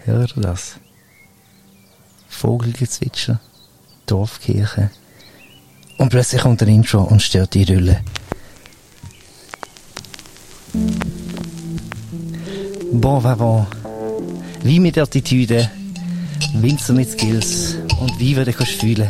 Hört ihr das? Vogelgezwitscher, Dorfkirche. Und plötzlich kommt ein Intro und stört die Idylle. Bon vivant. Wie mit Attitüde, Winzer mit Skills und wie du kannst fühlen.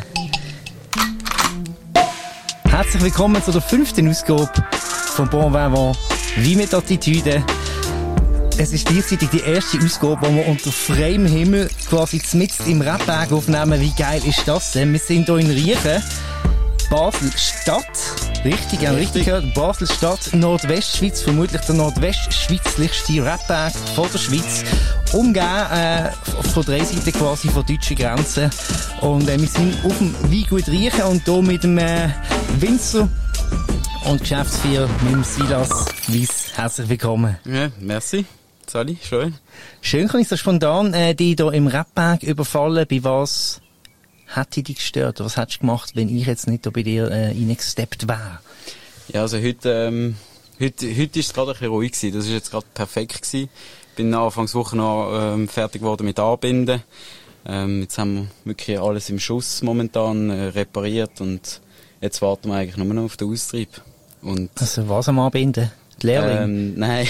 Herzlich willkommen zu der 5. Ausgabe von Bon vivant. Wie mit Attitüde. Es ist gleichzeitig die erste Ausgabe, die wir unter freiem Himmel quasi mitten im Rebberg aufnehmen. Wie geil ist das denn? Wir sind hier in Riechen, Basel-Stadt. Richtig gehört. Basel-Stadt, Nordwestschweiz, vermutlich der nordwestschweizlichste Rebberg von der Schweiz. Umgeben von 3 Seiten quasi von deutschen Grenzen. Und wir sind auf dem Weingut Riechen und hier mit dem Winzer und Geschäftsführer mit dem Silas Wyss. Herzlich willkommen. Ja, merci. Sali, schön. Schön, kann ich so spontan dich hier im Rebberg überfallen. Bei was hat dich gestört? Was hättest du gemacht, wenn ich jetzt nicht bei dir reingesteppt wäre? Ja, also heute ist es gerade ein bisschen ruhig gewesen. Das ist jetzt gerade perfekt gewesen. Bin Anfangswoche noch fertig geworden mit Anbinden. Jetzt haben wir wirklich alles im Schuss momentan repariert und jetzt warten wir eigentlich nur noch auf den Austrieb. Und also was am Anbinden? Die Lehrling? Nein.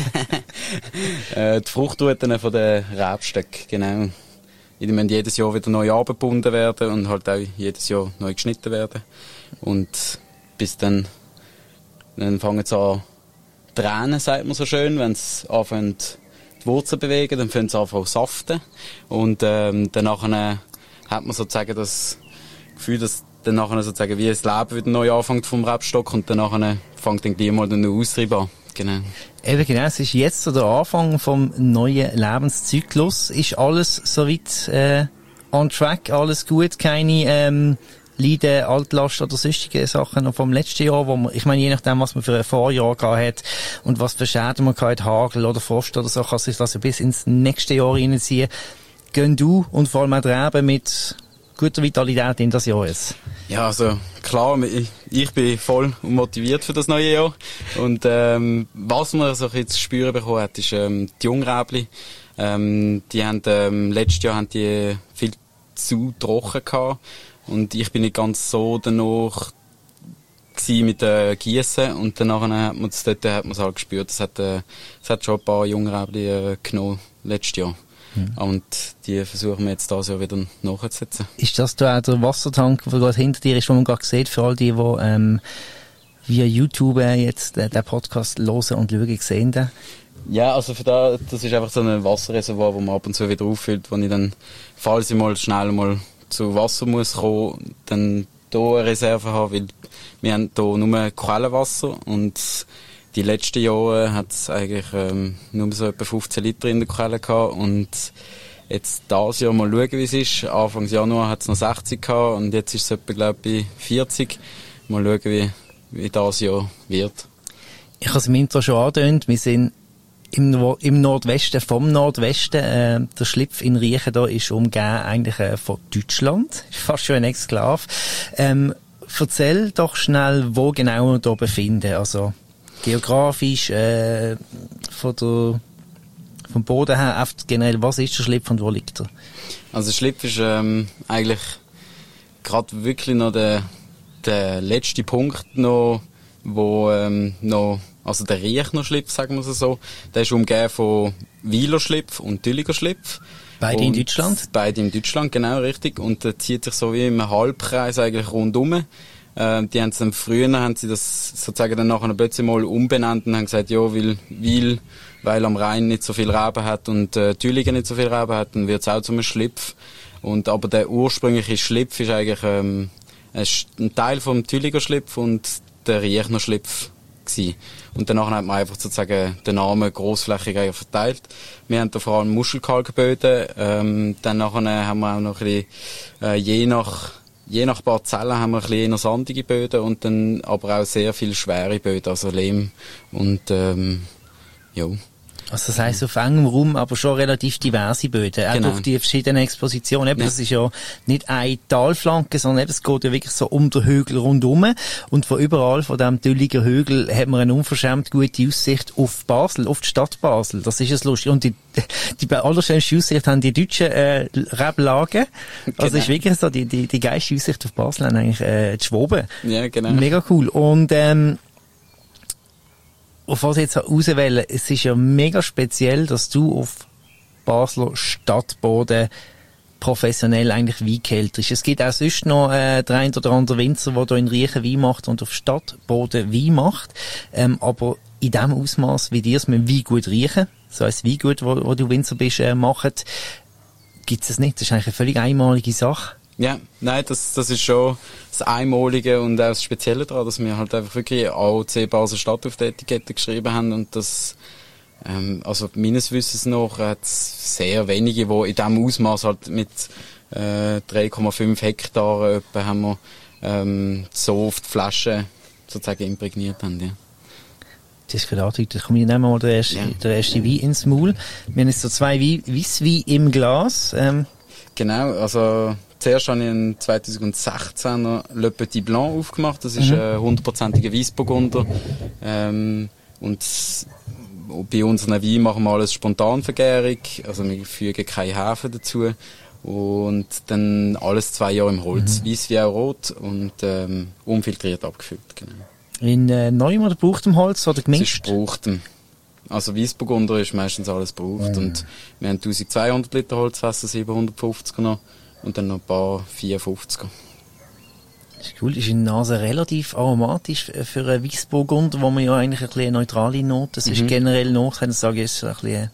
Die Fruchtruten von den Rebstöcken, genau. Die müssen jedes Jahr wieder neu angebunden werden und halt auch jedes Jahr neu geschnitten werden. Und bis dann fangen sie an tränen, sagt man so schön, wenn sie anfangen die Wurzeln bewegen, dann fangen sie an saften. Und danach hat man sozusagen das Gefühl, dass dann nachher sozusagen wie das Leben wieder neu anfängt vom Rebstock und dann fängt dann gleich mal der Austrieb an. Genau. Eben genau, es ist jetzt so der Anfang vom neuen Lebenszyklus. Ist alles soweit on track, alles gut, keine Leiden, Altlast oder sonstige Sachen noch vom letzten Jahr, wo man, ich meine, je nachdem, was man für ein Vorjahr gehabt hat und was für Schäden man gehabt hat, Hagel oder Frost oder so, kann sich das bis ins nächste Jahr reinziehen. Gehen du und vor allem auch die Reben mit guter Vitalität in das Jahr jetzt? Ja, also klar, ich bin voll motiviert für das neue Jahr. Und was man so ein zu spüren bekommen hat, ist die Jungräbli. Die haben letztes Jahr haben die viel zu trocken gehabt. Und ich bin nicht ganz so danach mit Gießen und danach hat man es halt gespürt. Es hat schon ein paar Jungräbli genommen letztes Jahr. Und die versuchen wir jetzt dieses Jahr wieder nachzusetzen. Ist das da auch der Wassertank, der gerade hinter dir ist, den man gerade sieht, für all die via YouTube jetzt den Podcast hören und schauen, sehen den? Ja, also das ist einfach so ein Wasserreservoir, wo man ab und zu wieder auffüllt, wo ich dann, falls ich mal schnell mal zu Wasser muss kommen, dann hier eine Reserve habe, weil wir haben hier nur Quellenwasser und die letzten Jahre hat es eigentlich nur so etwa 15 Liter in der Quelle gehabt und jetzt dieses Jahr mal schauen, wie es ist. Anfang Januar hat es noch 60 gehabt und jetzt ist es etwa, glaube ich, 40. Mal schauen, wie das Jahr wird. Ich habe es im Intro schon angedeutet, wir sind im Nordwesten, vom Nordwesten. Der Schlipf in Riechen da ist umgeben eigentlich von Deutschland. Ist fast schon ein Exklave. Erzähl doch schnell, wo genau wir da befinden. Also geografisch, vom Boden her, generell, was ist der Schlipf und wo liegt er? Also der Schlipf ist eigentlich gerade wirklich noch der letzte Punkt noch, wo also der Riechner Schlipf, sagen wir es so, der ist umgeben von Weiler Schlipf und Dülliger Schlipf. Beide in Deutschland? Beide in Deutschland, genau, richtig. Und der zieht sich so wie im Halbkreis eigentlich rundum. Die haben dann früher, haben sie das sozusagen dann nachher plötzlich mal umbenannt und haben gesagt, ja, weil am Rhein nicht so viel Reben hat und Dülligen nicht so viel Reben hat, dann wird es auch zu einem Schlipf. Aber der ursprüngliche Schlipf ist eigentlich ein Teil vom Dülliger Schlipf und der Riechner Schlipf gewesen. Und danach hat man einfach sozusagen den Namen grossflächig verteilt. Wir haben da vor allem Muschelkalkböden, dann nachher haben wir auch noch ein bisschen, je nach Parzellen haben wir ein bisschen eher sandige Böden und dann aber auch sehr viel schwere Böden, also Lehm und ja. Also das heisst auf engem Raum, aber schon relativ diverse Böden, auch durch die verschiedenen Expositionen. Eben, das ist ja nicht eine Talflanke, sondern eben, es geht ja wirklich so um den Hügel rundum. Und von überall, von diesem Dülliger Hügel, hat man eine unverschämt gute Aussicht auf Basel, auf die Stadt Basel. Das ist es lustig. Und die allerschönste Aussicht haben die deutschen Reblagen. Also ist wirklich so, die geilste Aussicht auf Basel haben eigentlich die Schwaben. Ja, genau. Mega cool. Und auf was ich jetzt auswählen, es ist ja mega speziell, dass du auf Basler Stadtboden professionell eigentlich Wein kälterst. Es gibt auch sonst noch der ein oder andere Winzer, der hier in Riechen Wein macht und auf Stadtboden Wein macht. Aber in dem Ausmaß, wie dir es mit Weingut riechen, so ein Weingut, wo du Winzer bist, macht, gibt es nicht. Das ist eigentlich eine völlig einmalige Sache. Ja, nein, das ist schon das Einmalige und auch das Spezielle daran, dass wir halt einfach wirklich AOC Basel Stadt auf der Etikette geschrieben haben und das, also meines Wissens nach hat es sehr wenige, die in diesem Ausmaß halt mit 3,5 Hektar etwa haben wir so auf die Flasche sozusagen imprägniert haben, ja. Das ist gerade angedeutet. Komm, ich nehme mal der erste Wein ins Maul. Wir haben jetzt so 2 Weisswein im Glas. Genau, also zuerst habe ich einen 2016er Le Petit Blanc aufgemacht. Das ist ein 100%iger Weissburgunder. Und bei unseren Wein machen wir alles Spontanvergärung. Also wir fügen keine Hefe dazu. Und dann alles 2 Jahre im Holz. Weiss wie auch rot und unfiltriert abgefüllt. Genau. In neuem oder gebrauchtem Holz oder gemischt? Es ist gebrauchtem. Also Weissburgunder ist meistens alles gebraucht. Und wir haben 1200 Liter Holzfässer, 750 genommen. Und dann noch ein paar 450er. Das ist cool. Ist in der Nase relativ aromatisch für einen Weissburgunder, wo man ja eigentlich ein bisschen eine neutrale Note. Das ist generell noch, kann ich sagen, ist ein bisschen...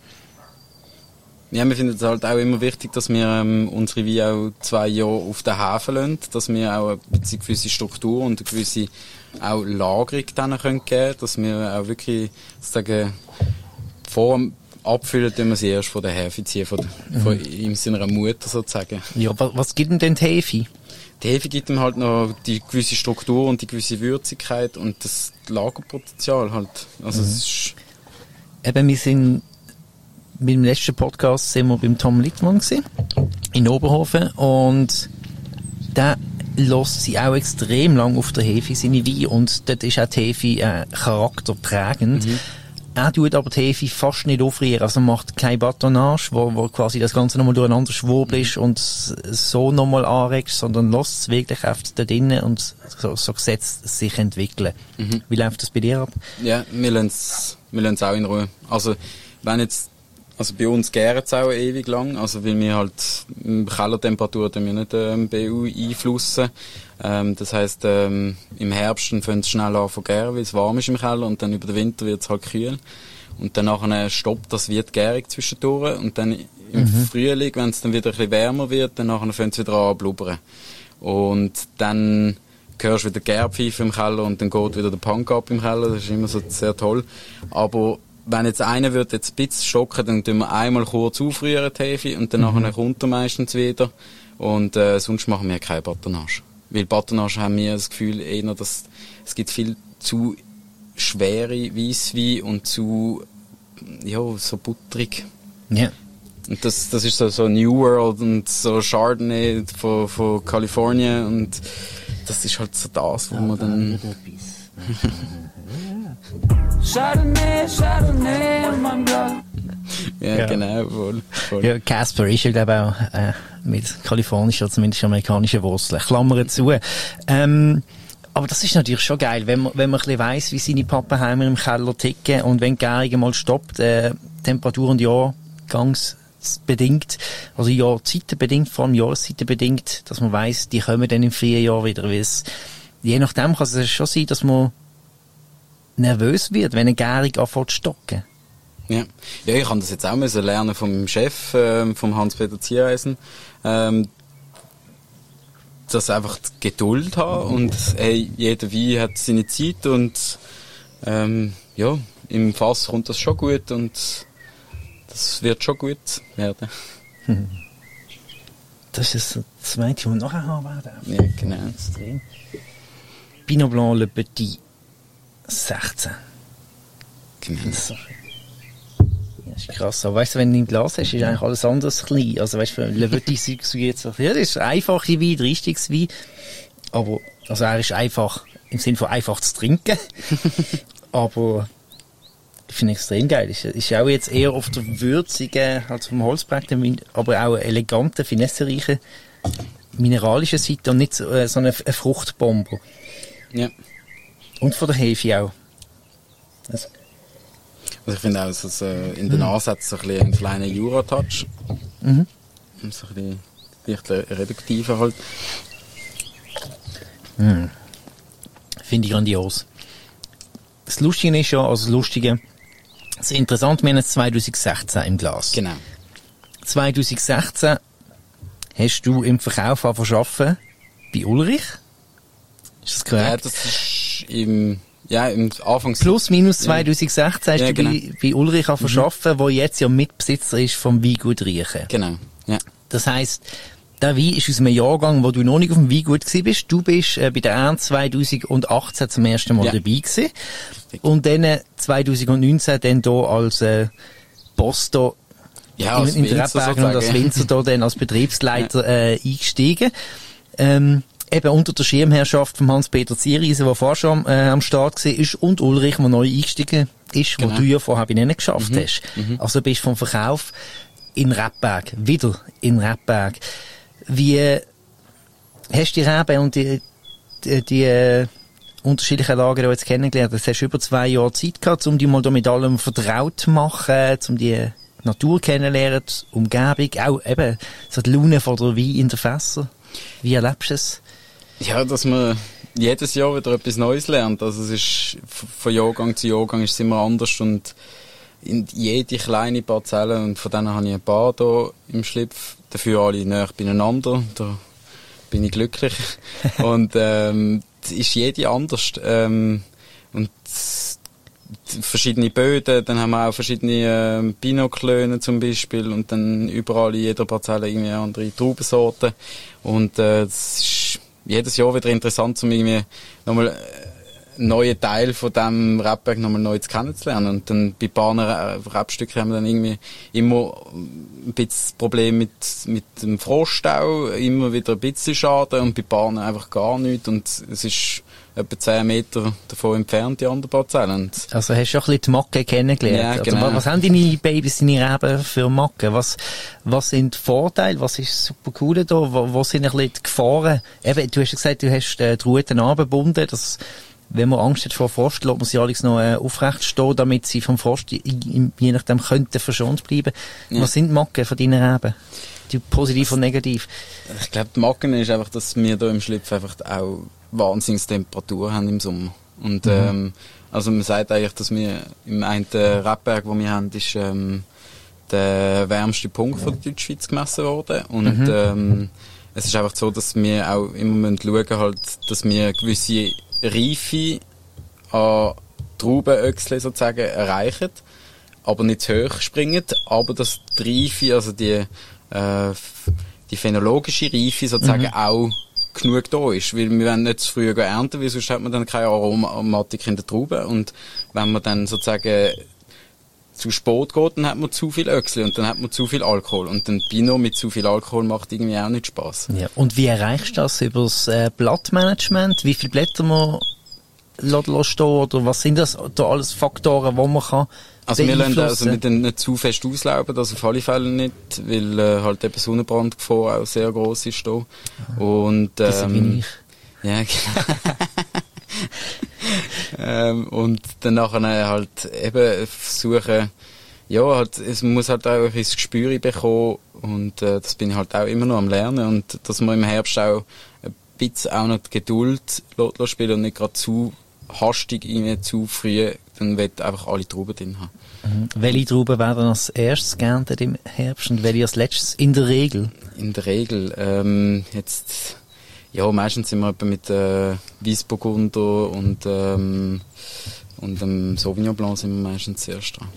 Ja, wir finden es halt auch immer wichtig, dass wir unsere Weine auch 2 Jahre auf den Hefe lassen, dass wir auch eine gewisse Struktur und eine gewisse auch Lagerung denen geben können, dass wir auch wirklich sozusagen vor dem Abfüllen tun wir sie erst von der Hefe ziehen, von in seiner Mutter sozusagen. Ja, was gibt denn die Hefe? Die Hefe gibt ihm halt noch die gewisse Struktur und die gewisse Würzigkeit und das Lagerpotenzial halt. Also es ist... Eben, wir sind mit dem letzten Podcast sind wir beim Tom Littmann gewesen, in Oberhofen, und der lässt sie auch extrem lang auf der Hefe seine Weine, und dort ist auch die Hefe charakterprägend. Er tut aber die Hefe fast nicht aufrühren, also macht keine Batonnage, wo quasi das Ganze nochmal durcheinander schwurbelst und so nochmal anregst, sondern lässt es wirklich einfach da drinnen und so gesetzt sich entwickeln. Wie läuft das bei dir ab? Ja, wir lassen es auch in Ruhe. Also, wenn jetzt, also bei uns gärt es auch ewig lang, also weil wir halt Kellertemperatur wir nicht BU einflussen. Das heisst, im Herbst fängt es schnell an zu gären, weil es warm ist im Keller, und dann über den Winter wird es halt kühl. Und dann nachher stoppt das wird gärig zwischendurch, und dann im Frühling, wenn es dann wieder ein bisschen wärmer wird, dann nachher fängt es wieder an zu blubbern. Und dann hörst du wieder Gärpfeife im Keller und dann geht wieder der Punk ab im Keller, das ist immer so sehr toll. Aber wenn jetzt einer wird jetzt ein bisschen stocken, dann tun wir einmal kurz aufrühren, die Hefe, und dann nachher kommt er meistens wieder. Und sonst machen wir keine Batonnage. Weil Batonnage haben wir das Gefühl eher, dass es gibt viel zu schwere Weisswein und zu, ja, so butterig. Ja. Und das ist so New World und so Chardonnay von Kalifornien, und das ist halt so das, wo man dann... Chardonnay, mein Gott. Ja, genau, voll. Ja, Casper ist ja, glaube ich, auch mit kalifornischen oder zumindest amerikanischen Wurzeln. Klammern zu. Aber das ist natürlich schon geil, wenn man ein bisschen weiss, wie seine Pappenheimer im Keller ticken, und wenn die Gärung mal stoppt, Temperatur- und Jahrgangsbedingt, also Jahrzeitenbedingt, vor allem Jahreszeitenbedingt, dass man weiss, die kommen dann im Frühjahr wieder, weil je nachdem kann es schon sein, dass man nervös wird, wenn eine Gärung anfängt zu stocken. Ja, ich habe das jetzt auch müssen lernen von meinem Chef, vom Hans-Peter Ziereisen, dass einfach die Geduld haben und jeder Wein hat seine Zeit, und ja, im Fass kommt das schon gut und das wird schon gut werden. Das ist das zweite, was nachher haben werden. Ja, genau. Pinot Blanc Le Petit 16. Genau. Sorry. Ja, Das ist krass. Aber weißt du, wenn du im Glas hast, ist eigentlich alles anders klein. Also weißt du, Le Petit suggeriert so, ja, das ist einfache Wein, Reinstiegswein. Aber, also er ist einfach, im Sinne von einfach zu trinken. Aber, ich finde extrem geil. Ist auch jetzt eher auf der würzigen, halt vom Holzprägten Wein, aber auch eleganten, finessereichen, mineralischen Seite und nicht so eine Fruchtbombe. Ja. Und von der Hefe auch. Also ich finde auch, dass in den Ansätzen so ein bisschen einen kleinen Jura-Touch. Mhm. So ein bisschen leicht reduktiver halt. Mhm. Finde ich grandios. Das Lustige ist ja, also das ist interessant, wir haben jetzt 2016 im Glas. Genau. 2016 hast du im Verkauf angefangen bei Ulrich. Ist das korrekt? Ja, das ist im Anfangs... Plus, minus 2016 hast du genau. bei Ulrich angefangen, der jetzt ja Mitbesitzer ist vom Weingut Riechen. Genau, ja. Das heisst, der Wein ist aus einem Jahrgang, wo du noch nicht auf dem Weingut gewesen bist. Du bist bei der Ernte 2018 zum ersten Mal dabei gewesen. Und dann 2019 dann hier als Boss da in den Rebbergen und als Winzer da dann als Betriebsleiter eingestiegen. Eben unter der Schirmherrschaft von Hans-Peter Zierriesen, der vorher schon am Start war, und Ulrich, der neu eingestiegen ist, wo du ja vorher bei ihnen geschafft hast. Also bist vom Verkauf in Rebberg, wieder in Rebberg. Wie hast du die Reben und die unterschiedlichen Lager jetzt kennengelernt? Das hast du über 2 Jahre Zeit gehabt, um dich mal da mit allem vertraut zu machen, um die Natur kennenzulernen, die Umgebung, auch eben so die Laune von der Wein in den Fässern. Wie erlebst du es? Ja, dass man jedes Jahr wieder etwas Neues lernt. Also es ist von Jahrgang zu Jahrgang ist es immer anders und in jede kleine Parzelle, und von denen habe ich ein paar hier im Schlipf, dafür alle näher beieinander, da bin ich glücklich. Und ist jede anders. Und verschiedene Böden, dann haben wir auch verschiedene Pinot-Klöne zum Beispiel und dann überall in jeder Parzelle irgendwie andere Traubensorten. Und es ist jedes Jahr wieder interessant, um irgendwie nochmal neue Teil von diesem Rebberg nochmal neu kennenzulernen. Und dann bei ein paar Rebstücken haben wir dann irgendwie immer ein bisschen Problem mit dem Froststau, immer wieder ein bisschen Schaden und bei Bahnen einfach gar nichts. Und es ist etwa 10 Meter davon entfernt, die andere Parzellen. Also hast du auch ein bisschen die Macke kennengelernt. Ja, genau. Also, was haben deine Babys, deine Reben für Macke? Was sind die Vorteile? Was ist super cool da? Wo sind ein bisschen die Gefahren? Eben, du hast ja gesagt, du hast die Ruten angebunden, dass wenn man Angst hat vor Frost, lässt man sie alles noch aufrecht stehen, damit sie vom Frost je nachdem könnten verschont bleiben. Ja. Was sind die Macken von deinen Reben? Die positiv und negativ? Ich glaube, die Macken ist einfach, dass wir hier im Schlipf einfach auch Wahnsinnstemperatur haben im Sommer. Und also man sagt eigentlich, dass wir im einen Rebberg, den wir haben, ist der wärmste Punkt von der Deutschschweiz gemessen worden. Und es ist einfach so, dass wir auch immer schauen halt, dass wir gewisse Reife an Traubenöchseln sozusagen erreichen, aber nicht zu hoch springen, aber dass die Reife, also die phänologische Reife sozusagen auch genug da ist, weil wir wollen nicht zu früh ernten, weil sonst hat man dann keine Aromatik in der Traube, und wenn man dann sozusagen zu spät geht, dann hat man zu viel Öchsel und dann hat man zu viel Alkohol, und ein Pinot mit zu viel Alkohol macht irgendwie auch nicht Spass. Ja. Und wie erreichst du das über das Blattmanagement? Wie viele Blätter man stehen, oder was sind das da alles Faktoren, die man kann also wir lassen also mit den nicht zu fest auslauben, das auf alle Fälle nicht, weil halt eben Sonnenbrandgefahr auch sehr gross ist da. Und das bin ich. Ja, genau. Und dann nachher halt eben versuchen, ja, halt, es muss halt auch ein Gespür bekommen, und das bin ich halt auch immer noch am Lernen, und dass man im Herbst auch ein bisschen auch noch die Geduld spielen und nicht gerade zu hastig, irgendwie zu früh, dann will einfach alle Trauben drin haben. Welche Trauben werden als erstes geerntet im Herbst und welche als letztes in der Regel? In der Regel, jetzt, ja, meistens sind wir etwa mit Weissburgunder und dem Sauvignon Blanc sind wir meistens zuerst dran.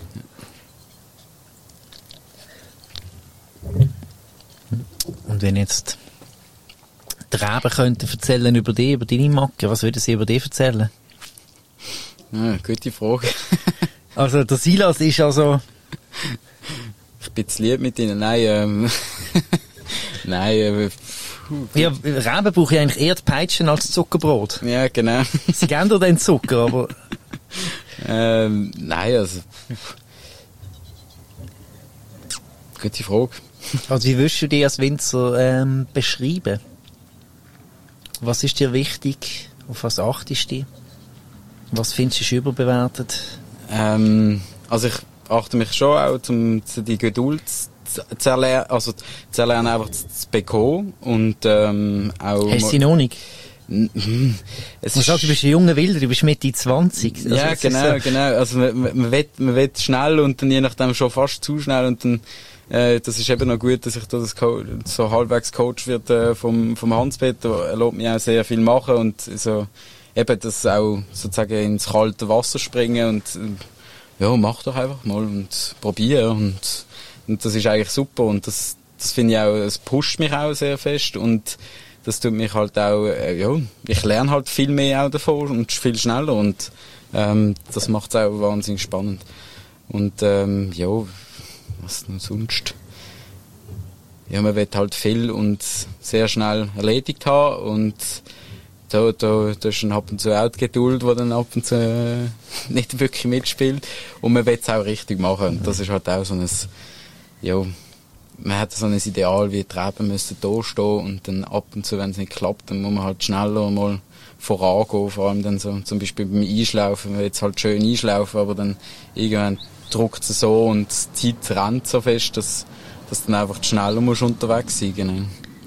Ja. Und wenn jetzt die Reben könnten erzählen über dich, über deine Macke, was würden sie über dich erzählen? Ja, gute Frage. Also der Silas ist also Ich bin zu lieb mit ihnen. Nein, nein, ja, Reben brauche ich eigentlich eher die Peitschen als Zuckerbrot. ja, genau. Sie geben dir den Zucker, aber... Nein, also... Gute Frage. Also wie würdest du dich als Winzer beschreiben? Was ist dir wichtig? Auf was achtest du? Was findest du ist überbewertet? Also ich achte mich schon auch, die Geduld zu erlernen, also zu erlernen, einfach zu bekommen und auch... Hast du sie noch nicht? Man sagt, du bist ein junger Wilder, du bist Mitte 20. Also ja, genau, genau. Also man will schnell und dann je nachdem schon fast zu schnell und dann das ist eben noch gut, dass ich da so halbwegs Coach wird vom Hans-Peter. Er lässt mich auch sehr viel machen und so eben das auch sozusagen ins kalte Wasser springen und ja, mach doch einfach mal und probier und das ist eigentlich super und das finde ich auch, es pusht mich auch sehr fest und das tut mich halt auch, ja, ich lerne halt viel mehr auch davon und viel schneller und das macht es auch wahnsinnig spannend und ja, was noch sonst? Ja, man will halt viel und sehr schnell erledigt haben und da ist dann ab und zu auch die Geduld, die dann ab und zu nicht wirklich mitspielt und man will es auch richtig machen und das ist halt auch so ein, ja, man hat so ein Ideal, wie die Reben müssen da stehen und dann ab und zu, wenn es nicht klappt, dann muss man halt schneller mal vorangehen, vor allem dann so, zum Beispiel beim Einschlaufen, man will jetzt halt schön einschlaufen, aber dann irgendwann druckt es so und die Zeit rennt so fest, dass dann einfach schneller musst unterwegs sein, genau.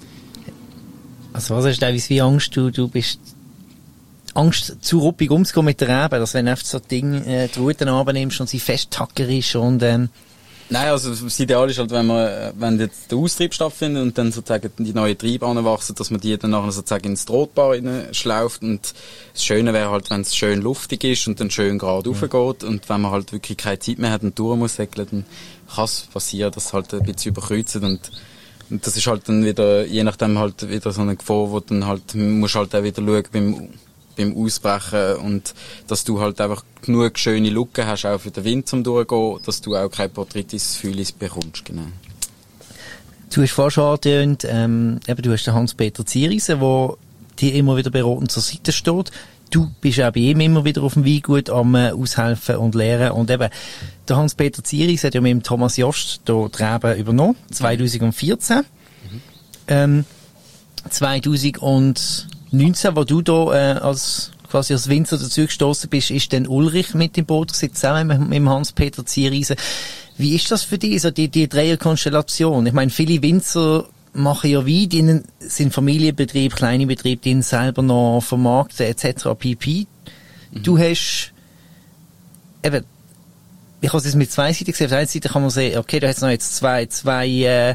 Also was hast du teilweise wie Angst? Du bist Angst, zu ruppig umzugehen mit der Rebe, dass wenn du einfach so Ding die Routen runternimmst und sie festtacker ist und Nein, also das Ideal ist halt, wenn jetzt der Austrieb stattfindet und dann sozusagen die neuen Triebahnen wachsen, dass man die dann nachher sozusagen ins Drahtbar schlauft und das Schöne wäre halt, wenn es schön luftig ist und dann schön gerade raufgeht und wenn man halt wirklich keine Zeit mehr hat und durch muss säckeln, dann kann es passieren, dass es halt ein bisschen überkreuzt und das ist halt dann wieder, je nachdem halt wieder so eine Gefahr, wo dann halt, musst halt auch wieder schauen beim Ausbrechen und dass du halt einfach genug schöne Lücken hast, auch für den Wind zum Durchgehen, dass du auch keine Botrytis-Phylis bekommst, genau. Du hast vorhin schon angetönt, eben du hast den Hans-Peter Zierisen, der dir immer wieder beratend zur Seite steht. Du bist auch bei ihm immer wieder auf dem Weingut am Aushelfen und Lehren und eben der Hans-Peter Zierisen hat ja mit dem Thomas Jost hier die Reben übernommen, 2014. 2019, wo du da als Winzer dazu gestoßen bist, ist dann Ulrich mit im Boot gewesen, zusammen mit dem Hans-Peter Zierisen. Wie ist das für dich, so die Dreierkonstellation? Ich meine, viele Winzer machen ja Wein, die sind Familienbetrieb, kleine Betriebe, die selber noch vermarkten, etc. pp. Du hast eben, ich habe es mit zwei Seiten gesehen. Auf der einen Seite kann man sehen, okay, da hat es noch jetzt zwei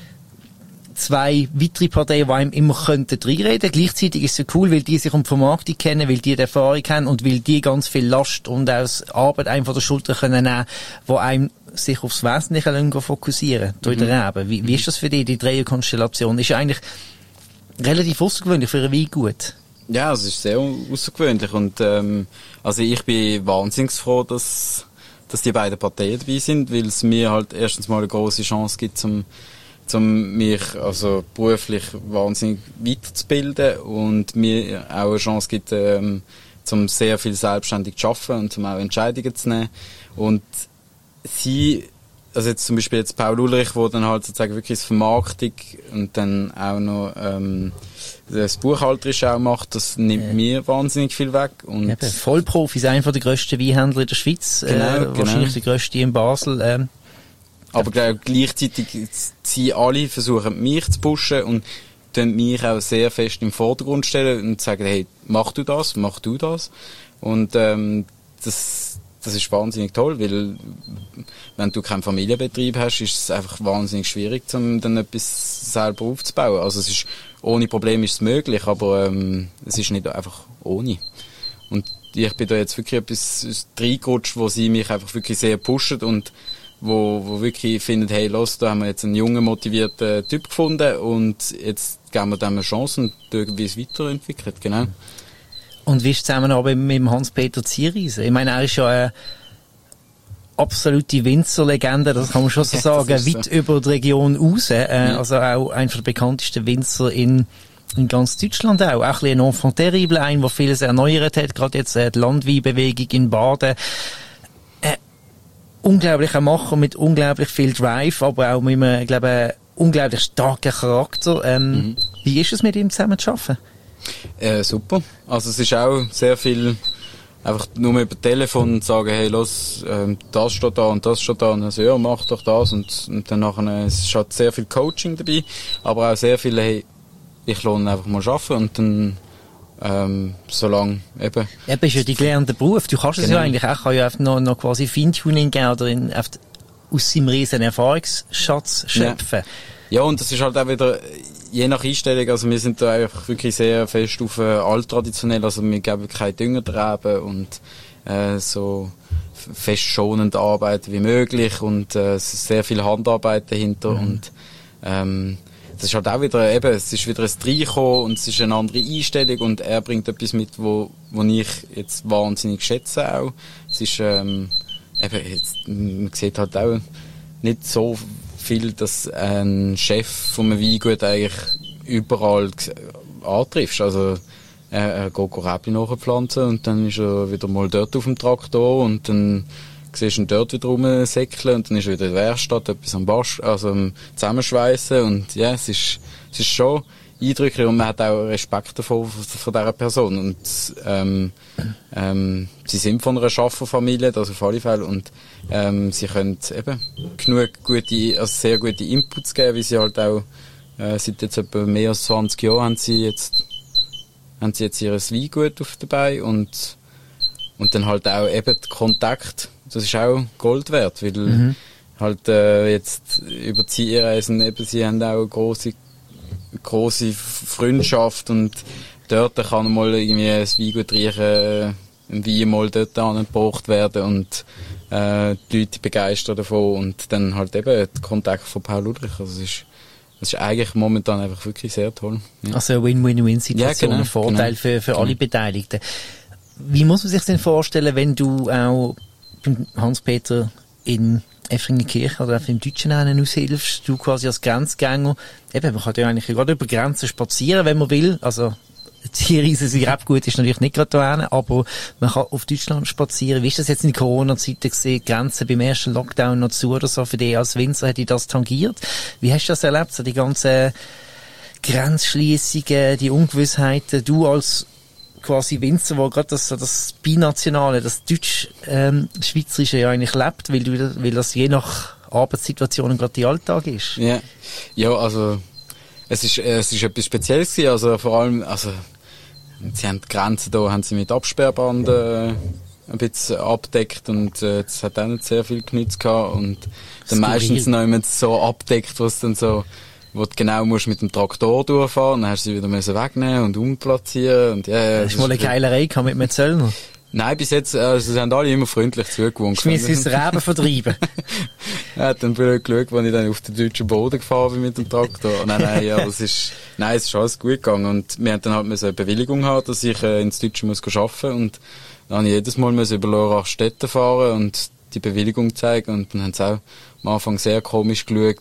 weitere Parteien, die einem immer reinreden könnten. Gleichzeitig ist es so cool, weil die sich um die Vermarktung kennen, weil die Erfahrung haben und weil die ganz viel Last und auch Arbeit einem von der Schulter können nehmen, wo einem sich aufs Wesentliche fokussieren durch den Reben. Wie ist das für dich, die Dreierkonstellation? Ist ja eigentlich relativ außergewöhnlich für ein Weingut. Ja, es ist sehr außergewöhnlich und also ich bin wahnsinnig froh, dass die beiden Parteien dabei sind, weil es mir halt erstens mal eine grosse Chance gibt, zum mich also beruflich wahnsinnig weiterzubilden und mir auch eine Chance gibt, zum sehr viel selbstständig zu arbeiten und zum auch Entscheidungen zu nehmen. Und sie, also jetzt zum Beispiel jetzt Paul Ulrich, wo dann halt sozusagen wirklich das Vermarktung und dann auch noch das Buchhalterische auch macht, das nimmt mir wahnsinnig viel weg. Und eben, Vollprofis, einer der grössten Weinhändler in der Schweiz, wahrscheinlich der grösste in Basel. Aber gleichzeitig sie alle versuchen mich zu pushen und dann mich auch sehr fest im Vordergrund stellen und sagen, hey, mach du das. Und das ist wahnsinnig toll, weil wenn du keinen Familienbetrieb hast, ist es einfach wahnsinnig schwierig, um dann etwas selber aufzubauen. Also es ist, ohne Problem ist es möglich, aber es ist nicht einfach ohne. Und ich bin da jetzt wirklich etwas reingerutscht, wo sie mich einfach wirklich sehr pushen und wo wirklich findet, hey, los, da haben wir jetzt einen jungen, motivierten Typ gefunden und jetzt geben wir dem eine Chance und schauen, wie es weiterentwickelt, genau. Und wie ist es zusammenarbeit mit dem Hans-Peter Zierisen? Ich meine, er ist ja absolute Winzerlegende, das kann man schon so sagen, weit so über die Region raus. Also auch einer der bekanntesten Winzer in ganz Deutschland auch. Auch ein bisschen ein Enfant terrible, ein, der vieles erneuert hat, gerade jetzt die Landweinbewegung in Baden. Unglaublicher Macher mit unglaublich viel Drive, aber auch mit einem, glaube unglaublich starken Charakter. Wie ist es, mit ihm zusammen zu arbeiten? Super. Also es ist auch sehr viel einfach nur über Telefon sagen, hey, los, das steht da und das steht da, und dann so, ja, mach doch das, und dann nachher, es ist halt sehr viel Coaching dabei, aber auch sehr viel, hey, ich lohne einfach mal arbeiten, und dann, solange eben. Eben ist ja die gelernte Beruf, du kannst es ja eigentlich auch, kann ja noch quasi Feintuning geben, oder aus seinem riesen Erfahrungsschatz schöpfen. Ja, und das ist halt auch wieder, je nach Einstellung, also wir sind da einfach wirklich sehr fest auf alttraditionell, also wir geben keine Düngertreiben und so fest schonend arbeiten wie möglich, und es ist sehr viel Handarbeit dahinter, und das ist halt auch wieder, eben, es ist wieder ein Reinkommen und es ist eine andere Einstellung, und er bringt etwas mit, wo ich jetzt wahnsinnig schätze auch. Es ist, eben, jetzt, man sieht halt auch nicht so viel, dass ein Chef von einem Weingut eigentlich überall antriffst. Also, er geht Räbchen nachpflanzen, und dann ist er wieder mal dort auf dem Traktor, und dann siehst du ihn dort wieder rumsäckeln, und dann ist er wieder in der Werkstatt, etwas am Zusammenschweissen, und ja, es ist schon eindrücklich, und man hat auch Respekt davor, von dieser Person, und sie sind von einer Schafferfamilie, das auf alle Fälle, und sie können eben genug sehr gute Inputs geben, wie sie halt auch seit jetzt etwa mehr als 20 Jahren haben sie jetzt ihr Weingut auf dabei, und dann halt auch eben der Kontakt, das ist auch Gold wert, weil halt jetzt über die Zielreisen eben, sie haben auch eine grosse Freundschaft, und dort kann mal irgendwie ein Weingut riechen, ein Wein mal dort angebracht werden, und die Leute begeistern davon, und dann halt eben der Kontakt von Paul Ulrich, also das ist eigentlich momentan einfach wirklich sehr toll. Ja. Also eine Win-Win-Win-Situation, ein Vorteil für alle Beteiligten. Wie muss man sich denn vorstellen, wenn du auch beim Hans-Peter in Effringenkirchen oder auf dem Deutschen aushilfst, du quasi als Grenzgänger, eben, man kann ja eigentlich gerade über Grenzen spazieren, wenn man will, also die riesige Rebgut ist natürlich nicht gerade da hin, aber man kann auf Deutschland spazieren. Wie ist das jetzt in Corona-Zeiten gesehen? Grenzen beim ersten Lockdown noch zu oder so? Für dich als Winzer hätte ich das tangiert. Wie hast du das erlebt? So die ganzen Grenzschliessungen, die Ungewissheiten, du als quasi Winzer, wo gerade das Binationale, das Deutsch-Schweizerische ja eigentlich lebt, weil das je nach Arbeitssituation gerade der Alltag ist. Ja, also es ist etwas Spezielles gewesen, also vor allem, also sie haben die Grenzen da, haben sie mit Absperrband ein bisschen abdeckt, und es hat auch nicht sehr viel genützt gehabt, und dann meistens noch jemand so abdeckt, was dann so, wo du genau musst mit dem Traktor durchfahren, dann hast du sie wieder müssen wegnehmen und umplatzieren, und ja. Hast du mal eine Keilerei gehabt mit einem Zöllner? Nein, bis jetzt, sie haben alle immer freundlich zugewunken. Schmiss ins Reben vertreiben. Er hat dann blöd geschaut, als ich dann auf den deutschen Boden gefahren bin mit dem Traktor. Nein, aber es ist alles gut gegangen, und wir haben dann halt eine Bewilligung haben, dass ich ins Deutsche muss arbeiten, und dann habe ich jedes Mal über Lorach-Städte fahren und die Bewilligung zeigen, und dann haben sie auch am Anfang sehr komisch geschaut,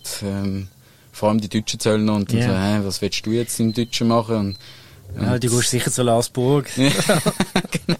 vor allem die deutschen Zöllner, und dann so, was willst du jetzt im Deutschen machen? Ja, du gehst sicher zu Lasburg. Ja, genau.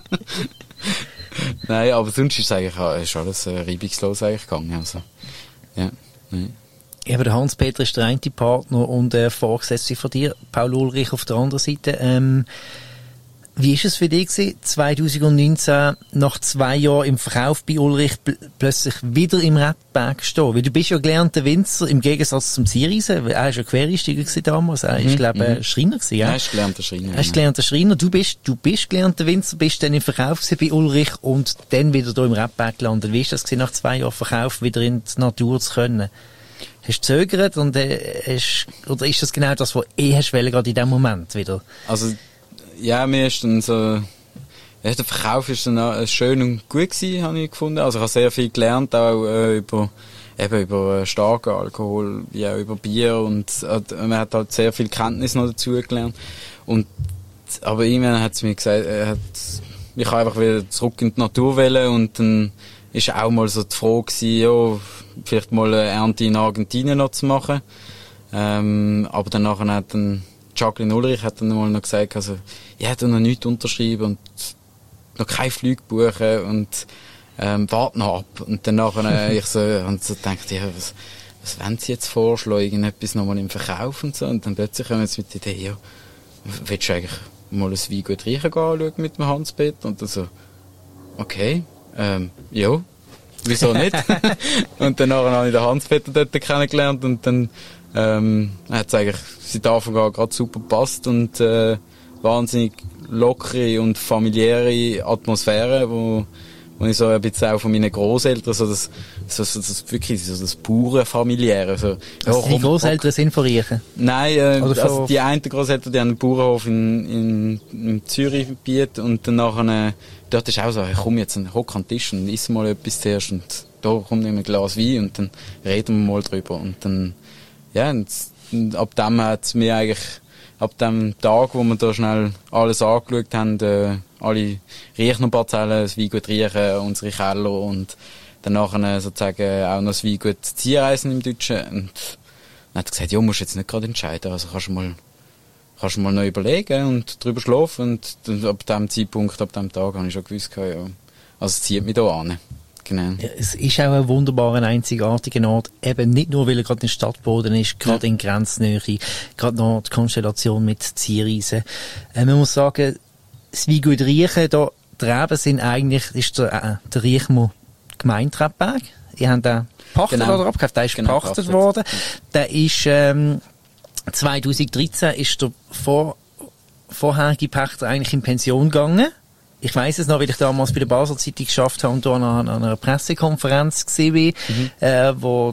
Nein, aber sonst ist alles reibungslos eigentlich gegangen. Also, ja. Aber der Hans-Peter ist der eine Partner und Vorgesetzte von dir, Paul Ulrich auf der anderen Seite. Wie ist es für dich gewesen, 2019 nach 2 Jahren im Verkauf bei Ulrich plötzlich wieder im Rebberg stehen? Weil du bist ja gelernter Winzer, im Gegensatz zum Zierisen. Er war ja Quereinsteiger damals. Er ist, glaube ich, Schreiner gewesen, ja? Er ist gelernter Schreiner. Er ist gelernter Schreiner. Du bist gelernter Winzer, bist dann im Verkauf bei Ulrich und dann wieder hier im Rebberg gelandet. Wie ist das gewesen, nach 2 Jahren Verkauf wieder in die Natur zu können? Hast du gezögert und oder ist das genau das, was hast wollen, gerade in dem Moment wieder? Also, ja, mir ist dann so, ja, der Verkauf ist dann schön und gut gewesen, habe ich gefunden. Also ich habe sehr viel gelernt, auch über starken Alkohol, wie auch über Bier, und man hat halt sehr viel Kenntnis noch dazu gelernt. Aber irgendwann hat es mir gesagt, ich kann einfach wieder zurück in die Natur wählen, und dann ist auch mal so die Frage gewesen, ja, vielleicht mal eine Ernte in Argentinien noch zu machen. Aber dann nachher hat dann Jacqueline Ulrich hat dann mal noch gesagt, also, ich hätte noch nichts unterschreiben und noch kein Flug buchen und, warte noch ab. Und dann nachher, ich so gedacht, ja, was wollen Sie jetzt vorschlagen? Irgendetwas nochmal im Verkauf und so. Und dann plötzlich kommen sie mit der Idee, ja, willst du eigentlich mal ein Weingut Riechen anschauen mit dem Hans-Peter? Und dann so, okay, ja, wieso nicht? Und dann habe ich den Hans-Peter dort kennengelernt und dann hat es eigentlich seit Anfang an gerade super gepasst und wahnsinnig lockere und familiäre Atmosphäre, wo ich so ein bisschen auch von meinen Grosseltern so das wirklich so das pure familiäre so. Also die Grosseltern sind von Riechen? Nein, also die einen Grosseltern, die haben einen Bauernhof in Zürich-Gebiet und dann nachher dort ist auch so, komm jetzt hock an den Tisch und iss mal etwas zuerst und da kommt ein Glas Wein und dann reden wir mal drüber und dann ja, und ab dem hat's mir eigentlich ab dem Tag, wo wir da schnell alles angeschaut haben, alle Riechner-Parzellen, das Weingut Riechen, unsere Keller und danach sozusagen auch noch das Weingut Ziereisen im Deutschen. Und dann hat er gesagt, ja, musst jetzt nicht gerade entscheiden, also kannst du mal noch überlegen und drüber schlafen. Und dann, ab dem Zeitpunkt, ab dem Tag, habe ich schon gewusst, ja, also es zieht mich da an. Genau. Ja, es ist auch ein wunderbarer, einzigartiger Ort. Eben nicht nur, weil er gerade in Stadtboden ist, gerade in Grenznähe, gerade noch die Konstellation mit Ziereisen. Man muss sagen, das Weingut Riechen, da, die Reben sind eigentlich, ist der Riechmo Gemeinderebberg. Ihr habt den gepachtet oder abgekauft? Der ist gepachtet worden. Der ist, 2013 ist der vorherige Pächter eigentlich in Pension gegangen. Ich weiss es noch, weil ich damals bei der Basel Zeitung geschafft habe und da an einer Pressekonferenz gesehen bin, wo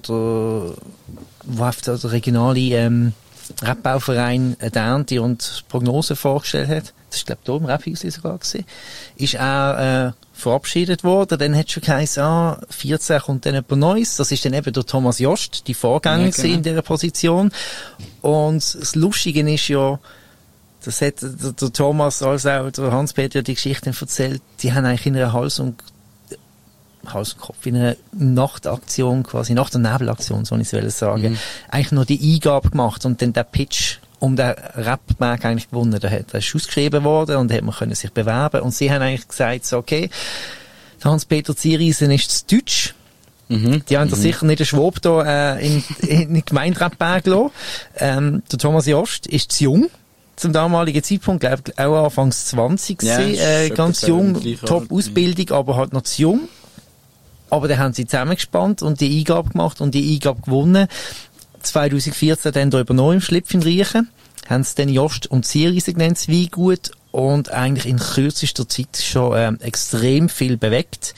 der regionale Rebbauverein eine Ernte und Prognose vorgestellt hat. Das ist, glaube ich, hier im Rebhaus sogar gewesen. Ist auch verabschiedet worden. Dann hat es schon geheißen, 14 kommt dann jemand Neues. Das ist dann eben der Thomas Jost, die Vorgänger in dieser Position. Und das Lustige ist ja, das hat der Thomas als auch der Hans-Peter die Geschichten erzählt, die haben eigentlich in einer Hals- und Kopf, in einer Nachtaktion quasi, nach der Nebelaktion, so ich es sagen, eigentlich noch die Eingabe gemacht und dann der Pitch um den Rebberg eigentlich gewonnen. Der ist ausgeschrieben worden und hat man können sich bewerben und sie haben eigentlich gesagt, so, okay, der Hans-Peter Ziereisen ist zu deutsch. Die haben da sicher nicht den Schwab da in den Gemeinderebberg gelassen. Der Thomas Jost ist zu jung. Zum damaligen Zeitpunkt, glaube ich, auch anfangs 20 gewesen, ganz jung, Top-Ausbildung, aber halt noch zu jung. Aber dann haben sie zusammengespannt und die Eingabe gemacht und die Eingabe gewonnen. 2014 dann da übernommen im Schlipf in Riechen. Haben sie dann Jost und Ziereisen genannt, das Weingut. Und eigentlich in kürzester Zeit schon extrem viel bewegt.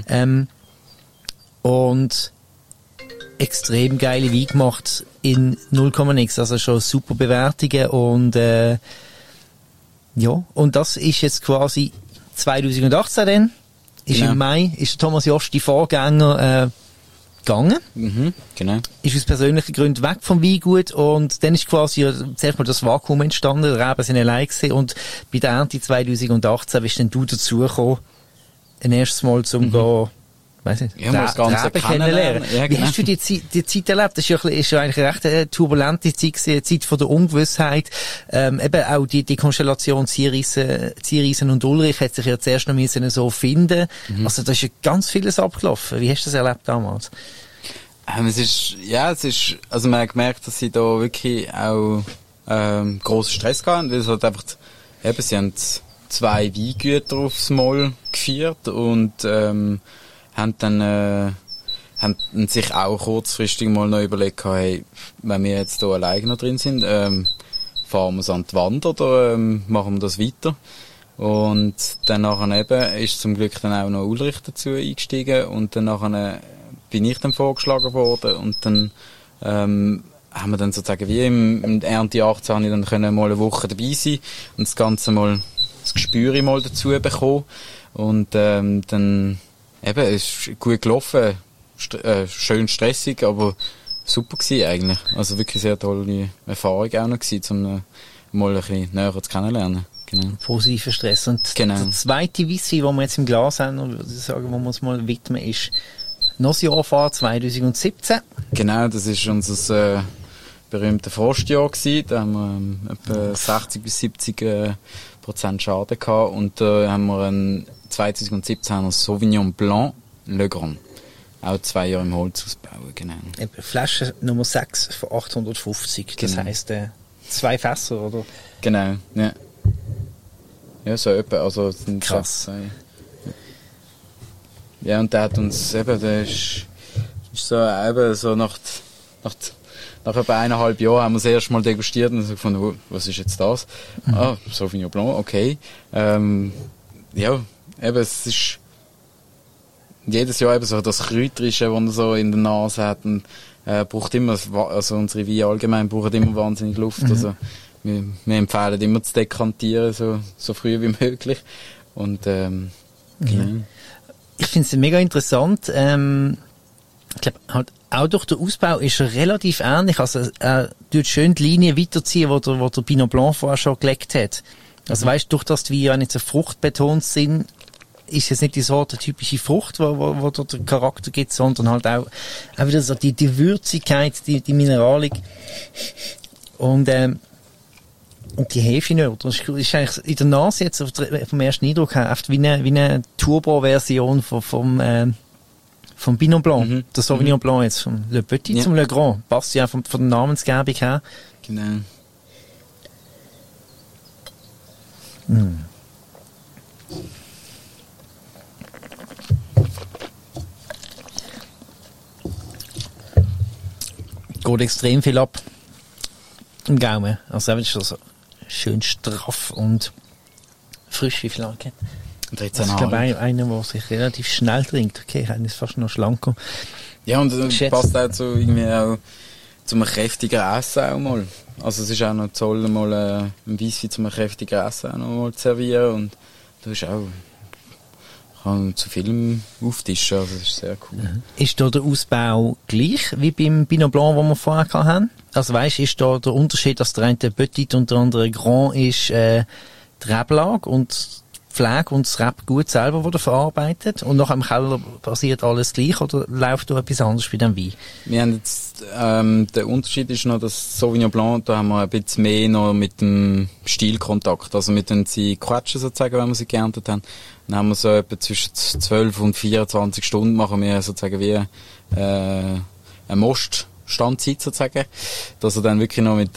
Und extrem geile Wein gemacht in 0,x, also schon super Bewertungen und ja, und das ist jetzt quasi 2018 dann, ist im Mai, ist der Thomas Jost die Vorgänger gegangen. Genau. Ist aus persönlichen Gründen weg vom Weingut und dann ist quasi zuerst mal das Vakuum entstanden, der Reben sind allein gewesen und bei der Ernte 2018 bist dann du dazugekommen, ein erstes Mal zum gehen, weiss nicht, ja, das Ganze kennenlernen. Ja, genau. Wie hast du die Zeit erlebt? Das ist ja eigentlich eine recht turbulente Zeit gewesen, eine Zeit von der Ungewissheit. Eben auch die Konstellation Ziereisen und Ulrich hat sich ja zuerst noch müssen so finden. Also da ist ja ganz vieles abgelaufen. Wie hast du das erlebt damals? Es ist, also man hat gemerkt, dass sie da wirklich auch, grossen Stress hatten, weil es halt einfach, eben, sie haben 2 Weingüter aufs Mal geführt und, haben sich auch kurzfristig mal noch überlegt, hey, wenn wir jetzt hier alleine noch drin sind, fahren wir es an die Wand oder machen wir das weiter? Und dann nachher eben ist zum Glück dann auch noch Ulrich dazu eingestiegen und dann nachher bin ich dann vorgeschlagen worden und dann haben wir dann sozusagen wie im Ernte 18 habe ich dann können mal eine Woche dabei sein und das Ganze mal, das Gespür mal dazu bekommen und dann eben, es ist gut gelaufen, schön stressig, aber super gewesen eigentlich. Also wirklich sehr tolle Erfahrung auch noch gewesen, um mal ein bisschen näher zu kennenlernen. Genau. Positiver Stress. Und Genau. der zweite Whisky, den wir jetzt im Glas haben, und würde ich sagen, wo wir uns mal widmen, ist Nosjahrfahr 2017. Genau, das ist unser berühmtes Frostjahr gewesen. Da haben wir etwa 60 bis 70% Schaden gehabt. Und da haben wir 2017 einen Sauvignon Blanc Le Grand. Auch 2 Jahre im Holz ausbauen, genau. Flasche Nummer 6 von 850. Das Genau. heisst, 2 Fässer, oder? Genau, ja. Ja, so etwa, also es sind Krass. 6, ja, und der hat uns eben, der ist so eben so nach etwa 1,5 Jahren haben wir das erste Mal degustiert und so gefunden, was ist jetzt das? Ah, Sauvignon Blanc, okay. Ja, eben, es ist jedes Jahr eben so das Kräuterische, das man so in der Nase hat, und braucht immer, also unsere Weine allgemein brauchen immer wahnsinnig Luft, also wir empfehlen immer zu dekantieren, so früh wie möglich, und genau. Ich finde es mega interessant. Ich glaube, halt auch durch den Ausbau ist er relativ ähnlich. Also, tut schön die Linie weiterziehen, wo der Pinot Blanc vorher schon gelegt hat. Also, weißt du, durch das die Weine nicht so fruchtbetont sind, ist jetzt nicht die Sorte typische Frucht, wo der Charakter gibt, sondern halt auch wieder so die Würzigkeit, die Mineralik. Und die Hefe nicht. Das ist eigentlich in der Nase jetzt vom ersten Eindruck her wie eine Turbo-Version vom Pinot Blanc. Der Sauvignon Blanc jetzt, vom Le Petit zum Le Grand. Passt ja von der Namensgebung her. Genau. Geht extrem viel ab im Gaumen. Also das ist so schön straff und frisch wie Flanke. Das ist, glaube ich, einer, der sich relativ schnell trinkt. Okay, einer ist fast noch schlanker. Ja, und das passt auch zu irgendwie auch zum kräftigen Essen auch mal. Also es ist auch noch toll, mal ein Weisswein zum kräftigen Essen auch noch mal zu servieren, und du hast auch kann zu vielem auftischen, also das ist sehr cool. Ist da der Ausbau gleich wie beim Pinot Blanc, den wir vorher hatten? Also weisst, ist da der Unterschied, dass der eine Petit und der andere Grand ist, die Reblage und die Pflege und das Reb gut selber wurde verarbeitet, und nach im Keller passiert alles gleich, oder läuft da etwas anderes bei dem Wein? Wir haben jetzt, der Unterschied ist noch, dass Sauvignon Blanc, da haben wir ein bisschen mehr noch mit dem Stielkontakt, also mit den sie quetschen sozusagen, wenn wir sie geerntet haben. Dann haben wir so etwa zwischen 12 und 24 Stunden machen wir sozusagen wie eine Moststandzeit sozusagen, dass er dann wirklich noch mit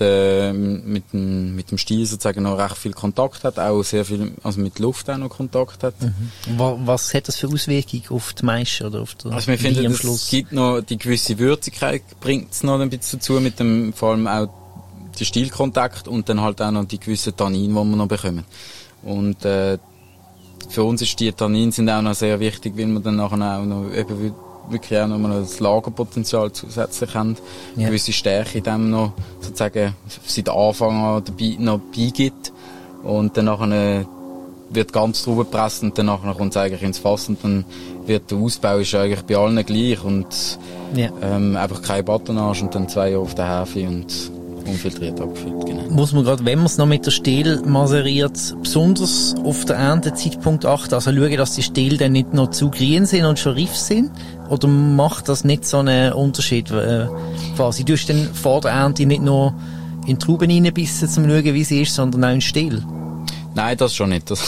dem Stiel sozusagen noch recht viel Kontakt hat, auch sehr viel, also mit Luft auch noch Kontakt hat. Was hat das für Auswirkungen auf die Maische oder auf den Also wir finden, es gibt noch die gewisse Würzigkeit, bringt es noch ein bisschen dazu, mit dem, vor allem auch die Stielkontakt, und dann halt auch noch die gewissen Tannine, die wir noch bekommen. Und für uns ist die Tannine sind auch noch sehr wichtig, weil wir dann nachher auch noch eben wirklich auch noch mal das Lagerpotenzial zusätzlich haben. Ja. Gewisse Stärke in dem noch sozusagen seit Anfang an noch beigibt. Und dann nachher wird ganz drüber gepresst, und dann nachher kommt es eigentlich ins Fass, und dann wird der Ausbau ist eigentlich bei allen gleich, und einfach keine Batonnage, und dann 2 Jahre auf der Hefe und unfiltriert abgefüllt, genau. Muss man gerade, wenn man es noch mit der Stiel maseriert, besonders auf den Erntezeitpunkt achten, also schauen, dass die Stiel dann nicht noch zu grün sind und schon reif sind? Oder macht das nicht so einen Unterschied? Quasi, du hast dann vor der Ernte nicht nur in die Trauben reinbissen, um zu schauen, wie sie ist, sondern auch in den Stiel? Nein, das schon nicht.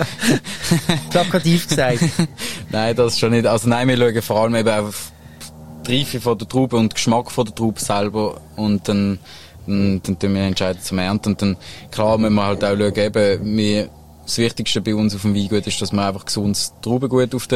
Plakativ gesagt. Nein, das schon nicht. Also nein, wir schauen vor allem eben auf die Reife von der Traube und den Geschmack von der Traube selber, und dann tun wir entscheiden zum Ernten. Und dann, klar, müssen wir halt auch schauen, eben, das Wichtigste bei uns auf dem Weingut ist, dass wir einfach gesundes Traubengut aufs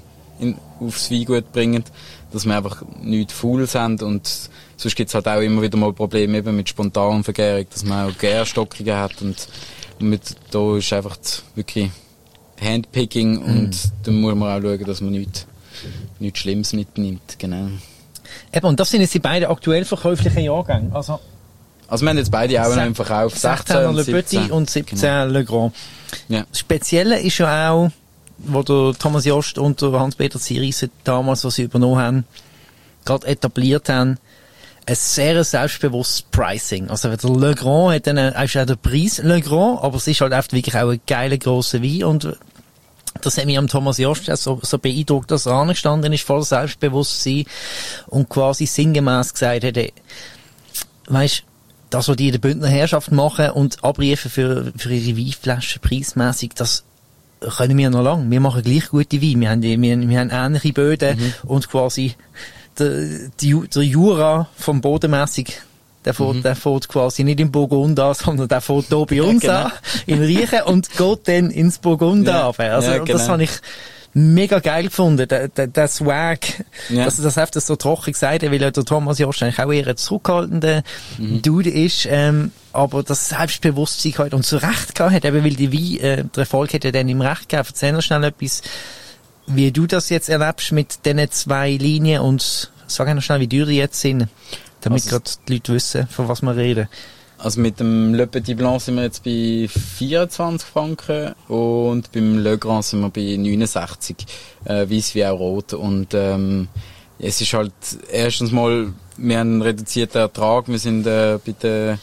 Weingut bringen, dass wir einfach nichts Faules haben, und sonst gibt es halt auch immer wieder mal Probleme eben mit spontaner Vergärung, dass man auch Gärstockungen hat, und da ist einfach wirklich Handpicking, und dann muss man auch schauen, dass man nichts Schlimmes mitnimmt, genau. Eben, und das sind jetzt die beiden aktuell verkäuflichen Jahrgänge, also wir haben jetzt beide auch noch im Verkauf. 16 Le Petit und 17 genau. Le Grand. Ja. Das Spezielle ist ja auch, wo der Thomas Jost und der Hans-Peter Zierise damals, was sie übernommen haben, gerade etabliert haben, ein sehr selbstbewusstes Pricing. Also der Le Grand hat dann, ist auch der Preis Le Grand, aber es ist halt einfach wirklich auch ein geiler, grosser Wein und das hat mich am Thomas Jost so beeindruckt, dass er angestanden ist, voll Selbstbewusstsein und quasi sinngemäß gesagt hat, weisst, das, was die in der Bündner Herrschaft machen und abrufen für ihre Weinflaschen preismässig, das können wir noch lang. Wir machen gleich gute Weine. Wir haben ähnliche Böden und quasi der Jura vom Bodenmässig, der fährt quasi nicht im Burgund an, sondern der fährt hier bei uns an, in Riechen und geht dann ins Burgund runter. Also, genau. Das habe ich mega geil gefunden, der Swag, dass er das einfach so trocken gesagt hat, weil der Thomas Jost eigentlich auch eher ein zurückhaltender Dude ist, aber das Selbstbewusstsein halt und so Recht gehabt hat, eben weil die Wein, der Erfolg hat ja dann im Recht gegeben. Erzähl noch schnell etwas, wie du das jetzt erlebst mit diesen 2 Linien und sag noch schnell, wie teuer die jetzt sind, damit gerade die Leute wissen, von was wir reden. Also mit dem Le Petit Blanc sind wir jetzt bei 24 Franken und beim Le Grand sind wir bei 69, weiss wie auch rot. Und es ist halt erstens mal, wir haben einen reduzierten Ertrag, wir sind bei den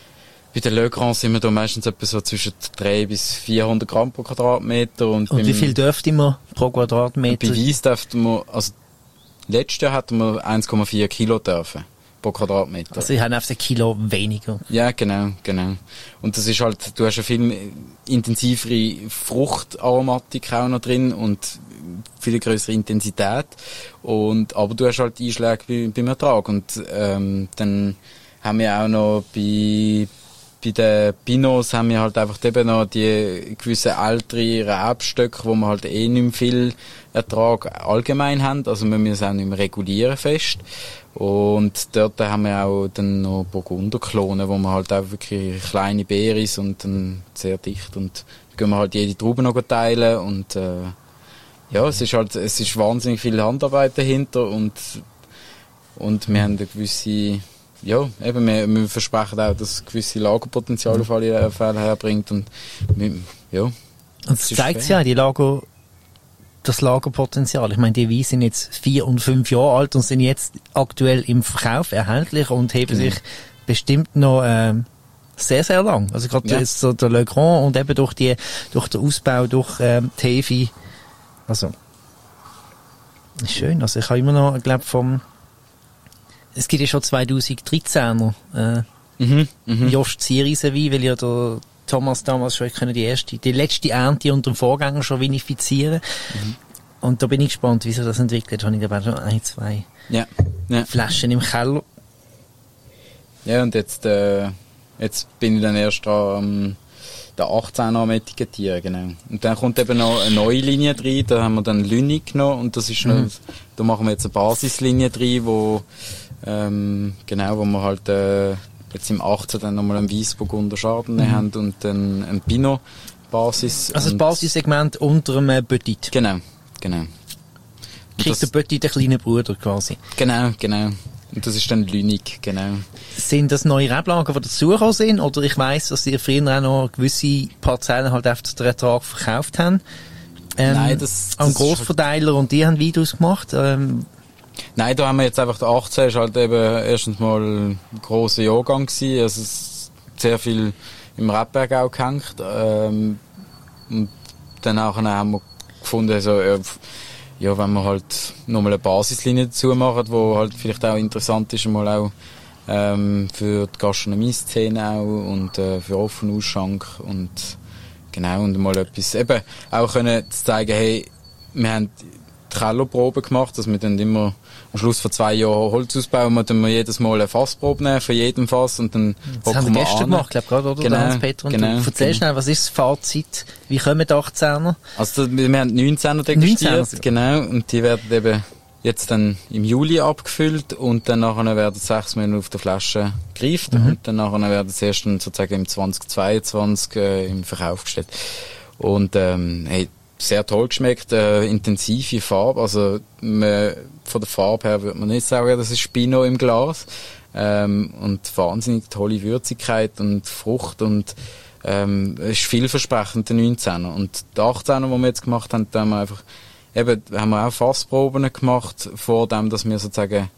Le Grand sind wir da meistens etwa so zwischen 300 bis 400 Gramm pro Quadratmeter. Und wie viel dürfte man pro Quadratmeter? Bei Weiss dürften wir, also letztes Jahr hatten wir 1,4 Kilo dürfen. Pro Quadratmeter. Also sie haben einfach ein Kilo weniger. Ja, genau. Und das ist halt, du hast eine viel intensivere Fruchtaromatik auch noch drin und viel größere Intensität. Aber du hast halt Einschläge beim Ertrag. Und dann haben wir auch noch bei den Pinots haben wir halt einfach eben noch die gewissen ältere Rebstöcke, wo wir halt nicht mehr viel Ertrag allgemein haben. Also wir müssen auch nicht mehr regulieren fest. Und dort haben wir auch dann noch Burgunderklonen, wo man halt auch wirklich kleine Beeren ist und dann sehr dicht. Und da können wir halt jede Traube noch teilen und es ist wahnsinnig viel Handarbeit dahinter und wir haben eine gewisse, wir versprechen auch, dass gewisse Lagerpotenzial auf alle Fälle herbringt und Und das zeigt ja, das Lagerpotenzial. Ich meine, die Weine sind jetzt 4 und 5 Jahre alt und sind jetzt aktuell im Verkauf erhältlich und heben sich bestimmt noch sehr, sehr lang. Also gerade jetzt so der Le Grand und eben durch den Ausbau, durch die Hefe. Also, ist schön. Also ich habe immer noch, ich glaube, es gibt ja schon 2013er Jost Zierisen-Wein, weil ja der Thomas damals schon die letzte Ernte unter dem Vorgänger schon vinifizieren. Und da bin ich gespannt, wie sich das entwickelt. Da habe ich aber schon 1, 2 Flaschen im Keller. Ja, und jetzt bin ich dann erst dran, den 18er am Etikettieren, genau. Und dann kommt eben noch eine neue Linie rein, da haben wir dann Lünig genommen und das ist noch, da machen wir jetzt eine Basislinie rein, wo wir halt jetzt im 18 dann nochmal einen Weissburgunder Chardonnay haben und dann ein Pinot Basis. Also das Basissegment unter einem Petit. Genau. Kriegt der Petit den kleinen Bruder quasi. Genau. Und das ist dann Lünig, genau. Sind das neue Reblagen, die dazugekommen sind? Oder ich weiss, dass ihr früher auch noch gewisse Parzellen halt auf den Ertrag verkauft haben. Nein, das an Grossverteiler und die haben Videos gemacht. Nein, da haben wir jetzt einfach, der 18 ist halt eben erstens mal ein grosser Jahrgang gewesen, also es ist sehr viel im Rebberg auch gehängt, und danach haben wir gefunden, also, wenn wir halt nochmal eine Basislinie dazu machen, wo halt vielleicht auch interessant ist, mal auch, für die Gastronomie-Szene auch und, für offenen Ausschank und, genau, und mal etwas, eben, auch können zu zeigen, hey, wir haben die Kellerprobe gemacht, dass wir dann immer am Schluss von 2 Jahren Holz ausbauen, wir jedes Mal eine Fassprobe nehmen, von jedem Fass, und dann das haben wir gestern gemacht, glaube ich, gerade, oder? Genau, Hans-Peter, und du erzähl schnell, was ist das Fazit? Wie kommen die 18er? Also, wir haben 19er degustiert, genau, und die werden eben jetzt dann im Juli abgefüllt, und dann nachher werden 6 Monate auf der Flasche gereift, und dann nachher werden sie erst dann sozusagen im 2022 im Verkauf gestellt. Und, sehr toll geschmeckt, intensive Farbe, also von der Farbe her würde man nicht sagen, das ist Pinot im Glas, und wahnsinnig tolle Würzigkeit und Frucht, und ist vielversprechend, der 19er. Und der 18er, den wir jetzt gemacht haben, da haben wir einfach, haben wir auch Fassproben gemacht, vor dem, dass wir sozusagen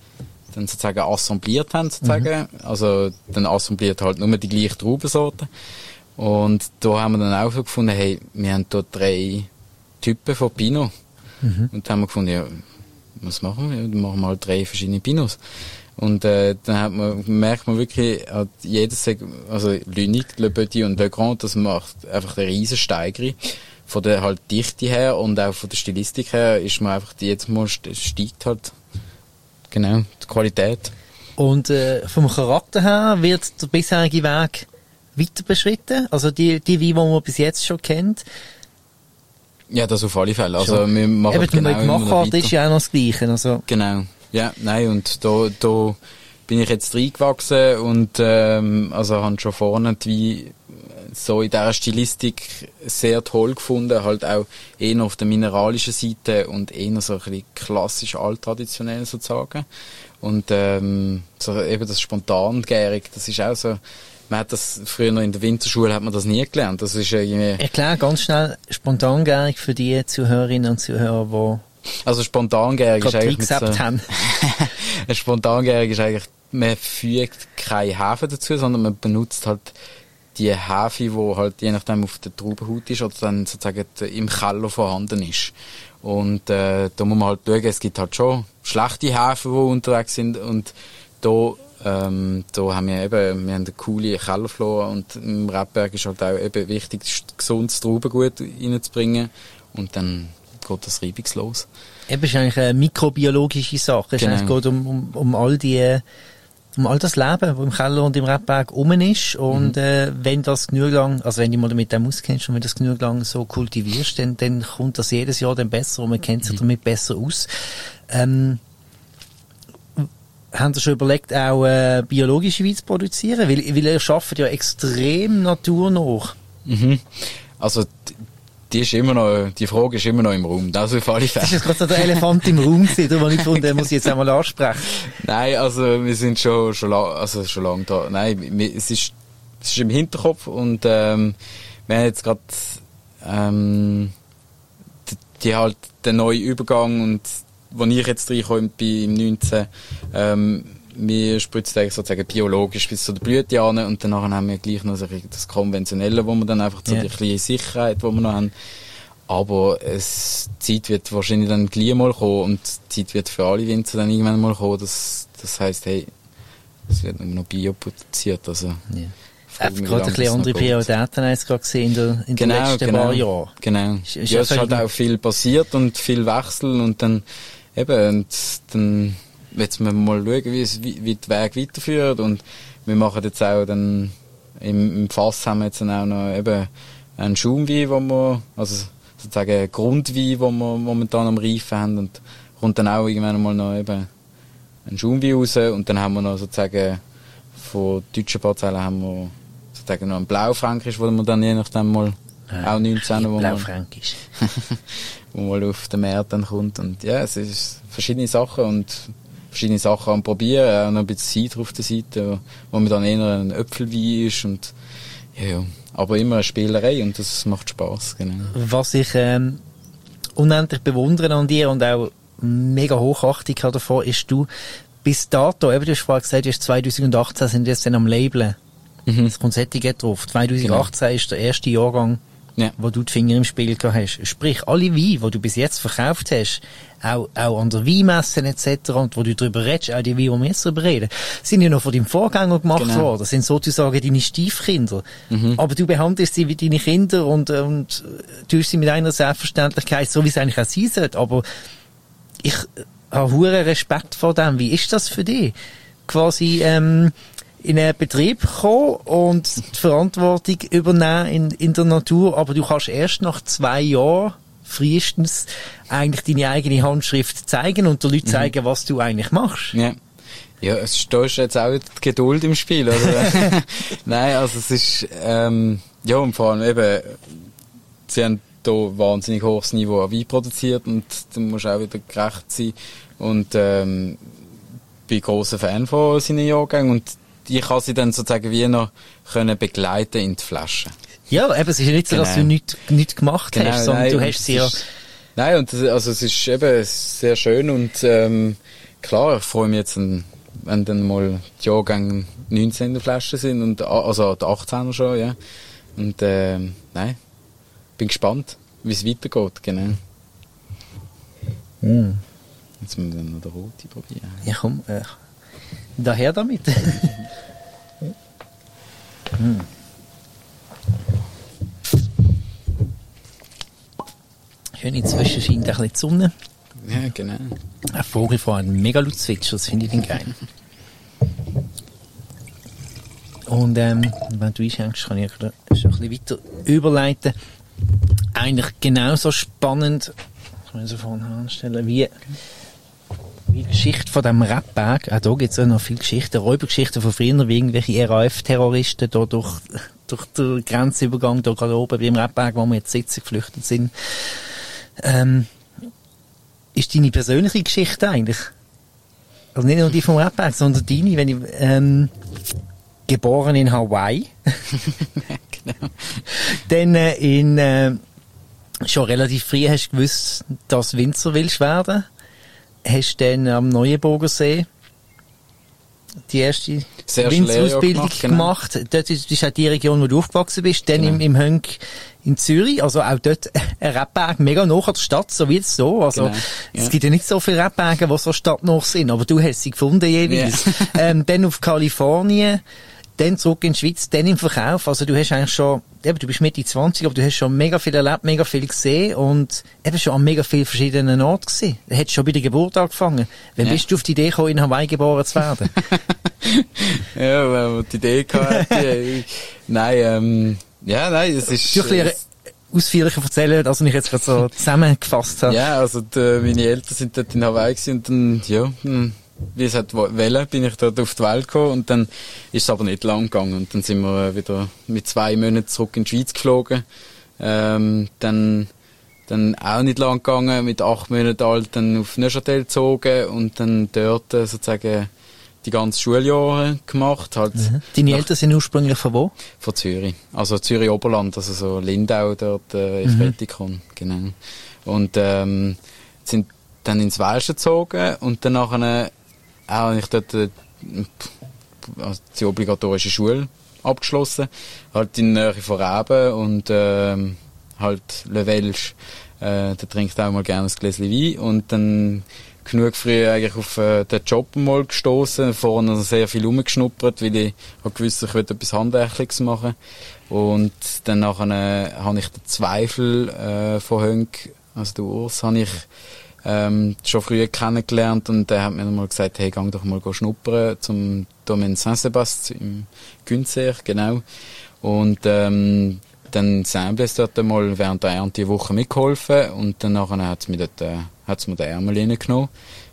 dann sozusagen assembliert haben, sozusagen. Also, dann assembliert halt nur die gleiche Traubensorte. Und da haben wir dann auch so gefunden, hey, wir haben hier 3 Typen von Pinot. Und dann haben wir gefunden, ja, was machen wir? Dann machen wir halt 3 verschiedene Pinots. Und dann merkt man wirklich, jedes, also Lunique, Le Petit und Le Grand, das macht einfach eine riesen Steigerung. Von der halt Dichte her und auch von der Stilistik her ist man einfach, jedes Mal steigt halt, genau, die Qualität. Und vom Charakter her wird der bisherige Weg weiter beschritten? Also die Weine, die man bis jetzt schon kennt? Ja, das auf alle Fälle. Also wir machen eben, genau immer noch weiter. Ist ja auch noch das Gleiche. Also. Genau. Ja, nein, und da bin ich jetzt reingewachsen und also habe schon vorne die so in dieser Stilistik sehr toll gefunden, halt auch eher auf der mineralischen Seite und eher so ein bisschen klassisch alttraditionell sozusagen. Und so eben das Spontangärig, das ist auch so, man hat das früher noch in der Winterschule hat man das nie gelernt. Das ist irgendwie... Erklär ganz schnell Spontangärig für die Zuhörerinnen und Zuhörer, die also Spontangärig ist eigentlich haben. Ein Spontangärig ist eigentlich, man fügt keine Hefe dazu, sondern man benutzt halt die Hefe, die halt je nachdem auf der Traubenhaut ist oder dann sozusagen im Keller vorhanden ist. Und da muss man halt schauen, es gibt halt schon schlechte Hefen, die unterwegs sind und da haben wir eben, wir haben eine coole Kellerflora und im Rebberg ist halt auch eben wichtig, gesundes Traubengut reinzubringen und dann geht das reibungslos. Eben, ist eigentlich eine mikrobiologische Sache. Es Genau. geht um all das Leben, das im Keller und im Rebberg rum ist. Und wenn das genug lang, also wenn du mal mit dem auskennst und wenn du das genug lang so kultivierst, dann kommt das jedes Jahr dann besser und man kennt sich damit besser aus. Haben Sie schon überlegt, auch biologische Weine zu produzieren? Weil ihr arbeitet ja extrem naturnah. Also die Frage ist immer noch im Raum. Das auf alle Fälle. Das ist jetzt gerade so der Elefant im Raum gewesen, wo ich gefunden habe, muss ich jetzt einmal ansprechen. Nein, also wir sind schon lange da. Nein, es ist im Hinterkopf und wir haben jetzt gerade die halt den neuen Übergang und wo ich jetzt reinkomme im 19, wir spritzen eigentlich sozusagen biologisch bis zu der Blüte an und danach haben wir gleich noch so das Konventionelle, wo wir dann einfach so die kleine Sicherheit, die wir noch haben. Aber die Zeit wird wahrscheinlich dann gleich mal kommen und die Zeit wird für alle Winzer dann irgendwann mal kommen. Das heisst, hey, es wird noch Bio produziert. Also, gerade ein bisschen andere Prioritäten als gerade gesehen in den letzten paar Jahren. Genau. Es ist halt auch viel passiert und viel Wechsel und dann eben, und dann jetzt müssen wir mal schauen, wie der Weg weiterführt und wir machen jetzt auch dann im Fass haben wir jetzt dann auch noch eben einen Schaumwein, wo wir, also sozusagen einen Grundwein, wo wir momentan am Reifen haben und kommt dann auch irgendwann mal noch eben ein Schaumwein raus und dann haben wir noch sozusagen von deutschen Parzellen haben wir sozusagen noch einen Blaufränkisch, wo wir dann je nachdem mal auch 19, wo Blaufränkisch. wo mal auf den Markt dann kommt und ja, es ist verschiedene Sachen am Probieren, auch noch ein bisschen Cider auf der Seite, wo man dann eher ein Äpfelwein ist und ja, aber immer eine Spielerei und das macht Spass, genau. Was ich unendlich bewundere an dir und auch mega Hochachtung habe davon, ist du bis dato, eben du hast vorhin gesagt, du hast 2018 sind jetzt dann am Labeln. Das kommt Etikett drauf. 2018 ist der erste Jahrgang, wo du die Finger im Spiel gehabt hast. Sprich, alle Weine, die du bis jetzt verkauft hast, auch an der Weinmessen etc. und wo du drüber redest, auch die Weine, die wir jetzt drüber reden, sind ja noch von deinem Vorgänger gemacht worden. Das sind sozusagen deine Stiefkinder. Aber du behandelst sie wie deine Kinder und tust sie mit einer Selbstverständlichkeit, so wie es eigentlich auch sein sollte. Aber ich habe hohen Respekt vor dem. Wie ist das für dich? Quasi in einen Betrieb kommen und die Verantwortung übernehmen in der Natur, aber du kannst erst nach 2 Jahren frühestens eigentlich deine eigene Handschrift zeigen und den Leuten zeigen, was du eigentlich machst. Ja. Ja, es steht jetzt auch die Geduld im Spiel, oder? Nein, also es ist, ja, und vor allem eben, sie haben da wahnsinnig hohes Niveau an Wein produziert und du musst auch wieder gerecht sein und, bin grosser Fan von seinen Jahrgängen und ich kann sie dann sozusagen wie noch können begleiten in die Flasche. Ja, eben, es ist ja nicht so, dass du nichts gemacht hast, sondern du hast sie ja... Nein, und also es ist eben sehr schön und klar, ich freue mich jetzt wenn dann mal die Jahrgänge 19 Flaschen sind, und, also die 18er schon, ja. Und, nein, bin gespannt, wie es weitergeht, genau. Jetzt müssen wir dann noch den Rote probieren. Ja, komm, daher damit. Schön, inzwischen scheint ein bisschen die Sonne. Ja, genau. Ein Vogel vor einem mega laut Zwitschern, das finde ich dann geil. Und wenn du einschenkst, kann ich schon ein bisschen weiter überleiten. Eigentlich genauso spannend, kann ich so vorne anstellen, wie die Geschichte von diesem Rapberg. Auch da gibt es ja noch viele Geschichten, Räubergeschichten von früher, wie irgendwelche RAF-Terroristen da durch den Grenzübergang da gerade oben beim Rapberg, wo wir jetzt sitzen, geflüchtet sind. Ist deine persönliche Geschichte eigentlich? Also nicht nur die vom Rapberg, sondern deine, wenn ich, geboren in Hawaii. Genau. Dann, schon relativ früh hast du gewusst, dass du Winzer willst werden. Hast dann am Neuenburger See die erste Winzerausbildung gemacht. Genau. Dort ist auch die Region, wo du aufgewachsen bist. Dann genau. im Hönk in Zürich. Also auch dort ein Rebberg, mega nah an der Stadt, so wie jetzt so. Also, genau. Es gibt ja nicht so viele Rebberge, die so stadtnah sind, aber du hast sie gefunden jeweils. Yeah. Dann auf Kalifornien, dann zurück in die Schweiz, dann im Verkauf. Also du hast eigentlich schon, eben, du bist Mitte 20, aber du hast schon mega viel erlebt, mega viel gesehen und eben schon an mega vielen verschiedenen Orten gesehen. Du hättest schon bei der Geburt angefangen. Wann bist du auf die Idee gekommen, in Hawaii geboren zu werden? Ja, wenn man die Idee hatte. Nein, es ist... Du ein ausführlicher erzählen, als ich jetzt gerade so zusammengefasst habe. Ja, also meine Eltern sind dort in Hawaii gewesen und dann, wie es hat wollen, bin ich dort auf die Welt gekommen und dann ist es aber nicht lang gegangen und dann sind wir wieder mit 2 Monaten zurück in die Schweiz geflogen. Dann auch nicht lang gegangen, mit 8 Monaten alt dann auf Neuchâtel gezogen und dann dort sozusagen die ganzen Schuljahre gemacht. Halt. Deine Eltern sind ursprünglich von wo? Von Zürich. Also Zürich-Oberland, also so Lindau dort in Frettikon, genau. Und sind dann ins Welschen gezogen und dann nachher habe ich dort die obligatorische Schule abgeschlossen. Halt in der Nähe von Reben und halt Le Welsch. Da trinkt auch mal gerne ein Gläschen Wein und dann genug früh eigentlich auf den Job mal gestoßen, vorne sehr viel rumgeschnuppert, weil ich gewusst, ich will etwas Handwerkliches machen. Und dann nachher habe ich den Zweifel von Hönk, also der Urs, habe ich schon früher kennengelernt und der hat mir mal gesagt, hey, geh doch mal schnuppern zum Domaine Saint-Sébastien im Günzig, genau. Und dann Saint-Blaise dort mal während der Ernte eine Woche mitgeholfen und dann nachher hat's mir den Ärmel reingenommen.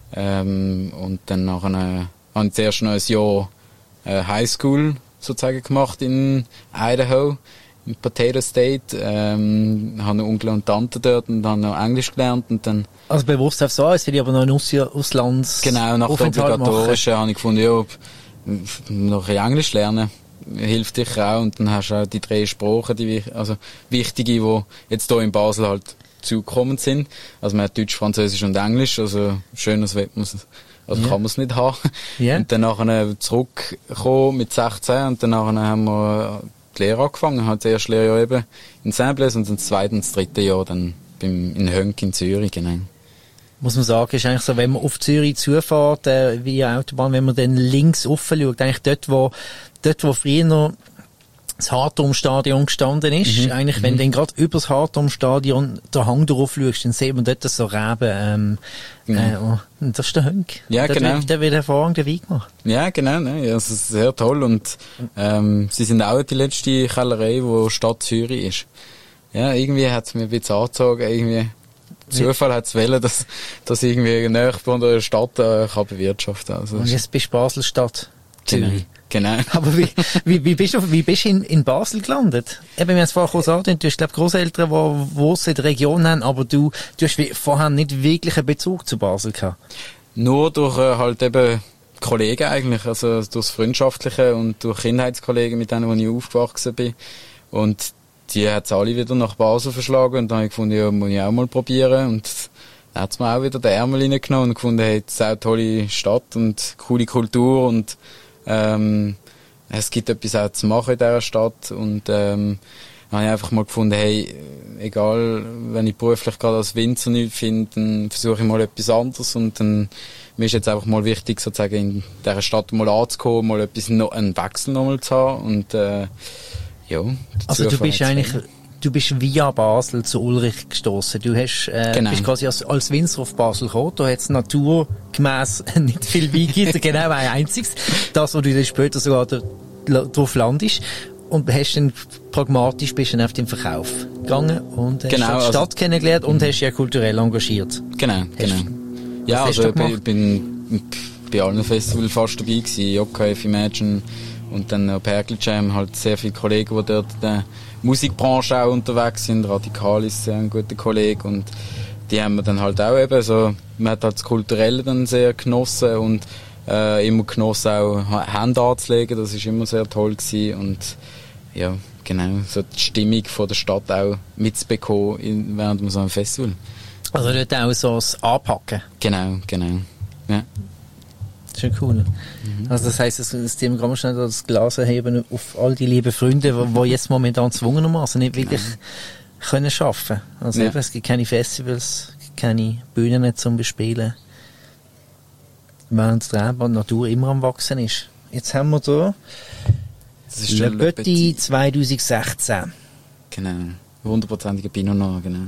Und dann nachher habe ich zuerst noch ein Jahr Highschool sozusagen gemacht in Idaho, in Potato State. Habe einen Onkel und Tante dort und habe noch Englisch gelernt und dann... Also bewusst auf so, jetzt will ich aber noch ein Auslands... Genau, nach der obligatorischen habe ich gefunden, ja, noch ein Englisch lernen hilft dich auch und dann hast du auch die 3 Sprachen, wichtige, die jetzt hier in Basel halt zugekommen sind. Also man hat Deutsch, Französisch und Englisch, also schönes kann man es nicht haben. Yeah. Und dann nachher zurückgekommen mit 16 und dann nachher haben wir die Lehre angefangen, halt das erste Lehrjahr eben in Saint-Blaise und dann das 2. und das 3. Jahr dann in Hönk in Zürich, genau. Muss man sagen, ist eigentlich so, wenn man auf Zürich zufährt, via Autobahn, wenn man dann links offen schaut, eigentlich dort, wo früher noch das Hartum-Stadion gestanden ist, eigentlich, wenn du dann gerade über das Hartum-Stadion den Hang drauf schaust, dann sieht man dort so Reben, das ist der Hönk. Ja, genau. Der wird hervorragend Wein gemacht. Ja, genau, ne? Ja, das ist sehr toll und, sie sind auch die letzte Kellerei, wo Stadt Zürich ist. Ja, irgendwie hat's mir ein bisschen angezogen, irgendwie. Zufall hat es wollen, dass irgendwie näher von der Stadt kann bewirtschaften. Also, und jetzt bist du Basel-Stadt. Genau. Aber wie bist du in Basel gelandet? Eben, wir haben es vorher kurz angedeutet, du hast, glaube ich, Grosseltern, die Wurzeln in der Region haben, aber du hast vorher nicht wirklich einen Bezug zu Basel gehabt. Nur durch halt eben Kollegen eigentlich, also durch das Freundschaftliche und durch Kindheitskollegen, mit denen ich aufgewachsen bin. Und die hat es alle wieder nach Basel verschlagen und dann habe ich gefunden, ja, muss ich auch mal probieren und dann hat's mir auch wieder den Ärmel reingenommen und gefunden, hey, es ist eine tolle Stadt und coole Kultur und, es gibt etwas auch zu machen in dieser Stadt und, dann habe ich einfach mal gefunden, hey, egal, wenn ich beruflich gerade als Winzer nichts finde, dann versuche ich mal etwas anderes und dann, mir ist jetzt einfach mal wichtig, sozusagen in dieser Stadt mal anzukommen, mal einen Wechsel nochmal zu haben und, ja. Also du bist via Basel zu Ulrich gestoßen. Du hast, genau. bist quasi als Winzer auf Basel gekommen. Da hat es naturgemäss nicht viel Wein gegeben, genau ein einziges. Das, wo du dann später sogar drauf landest. Und hast dann pragmatisch bist dann auf den Verkauf gegangen und hast die Stadt kennengelernt und hast ja kulturell engagiert. Genau. Ja, also ich bin bei allen Festivals fast dabei gewesen. JKF, Imagine und dann auch Pergel Jam, halt sehr viele Kollegen, die dort in der Musikbranche auch unterwegs sind. Radikal ist sehr ein guter Kollege und die haben wir dann halt auch eben so, man hat halt das Kulturelle dann sehr genossen und immer genossen auch Hände anzulegen, das ist immer sehr toll gewesen und ja, genau, so die Stimmung von der Stadt auch mitzubekommen während so einem Festival. Also dort auch so das Anpacken. Genau, ja. Schon cool. Also das heisst, das Thema kann man schnell das Glas erheben auf all die lieben Freunde, die jetzt momentan zwungenermaßen nicht wirklich können arbeiten. Also eben, es gibt keine Festivals, keine Bühnen zum Bespielen. Während die Natur immer am Wachsen ist. Jetzt haben wir hier Le Petit 2016. Genau. 100%iger Pinot Noir, genau.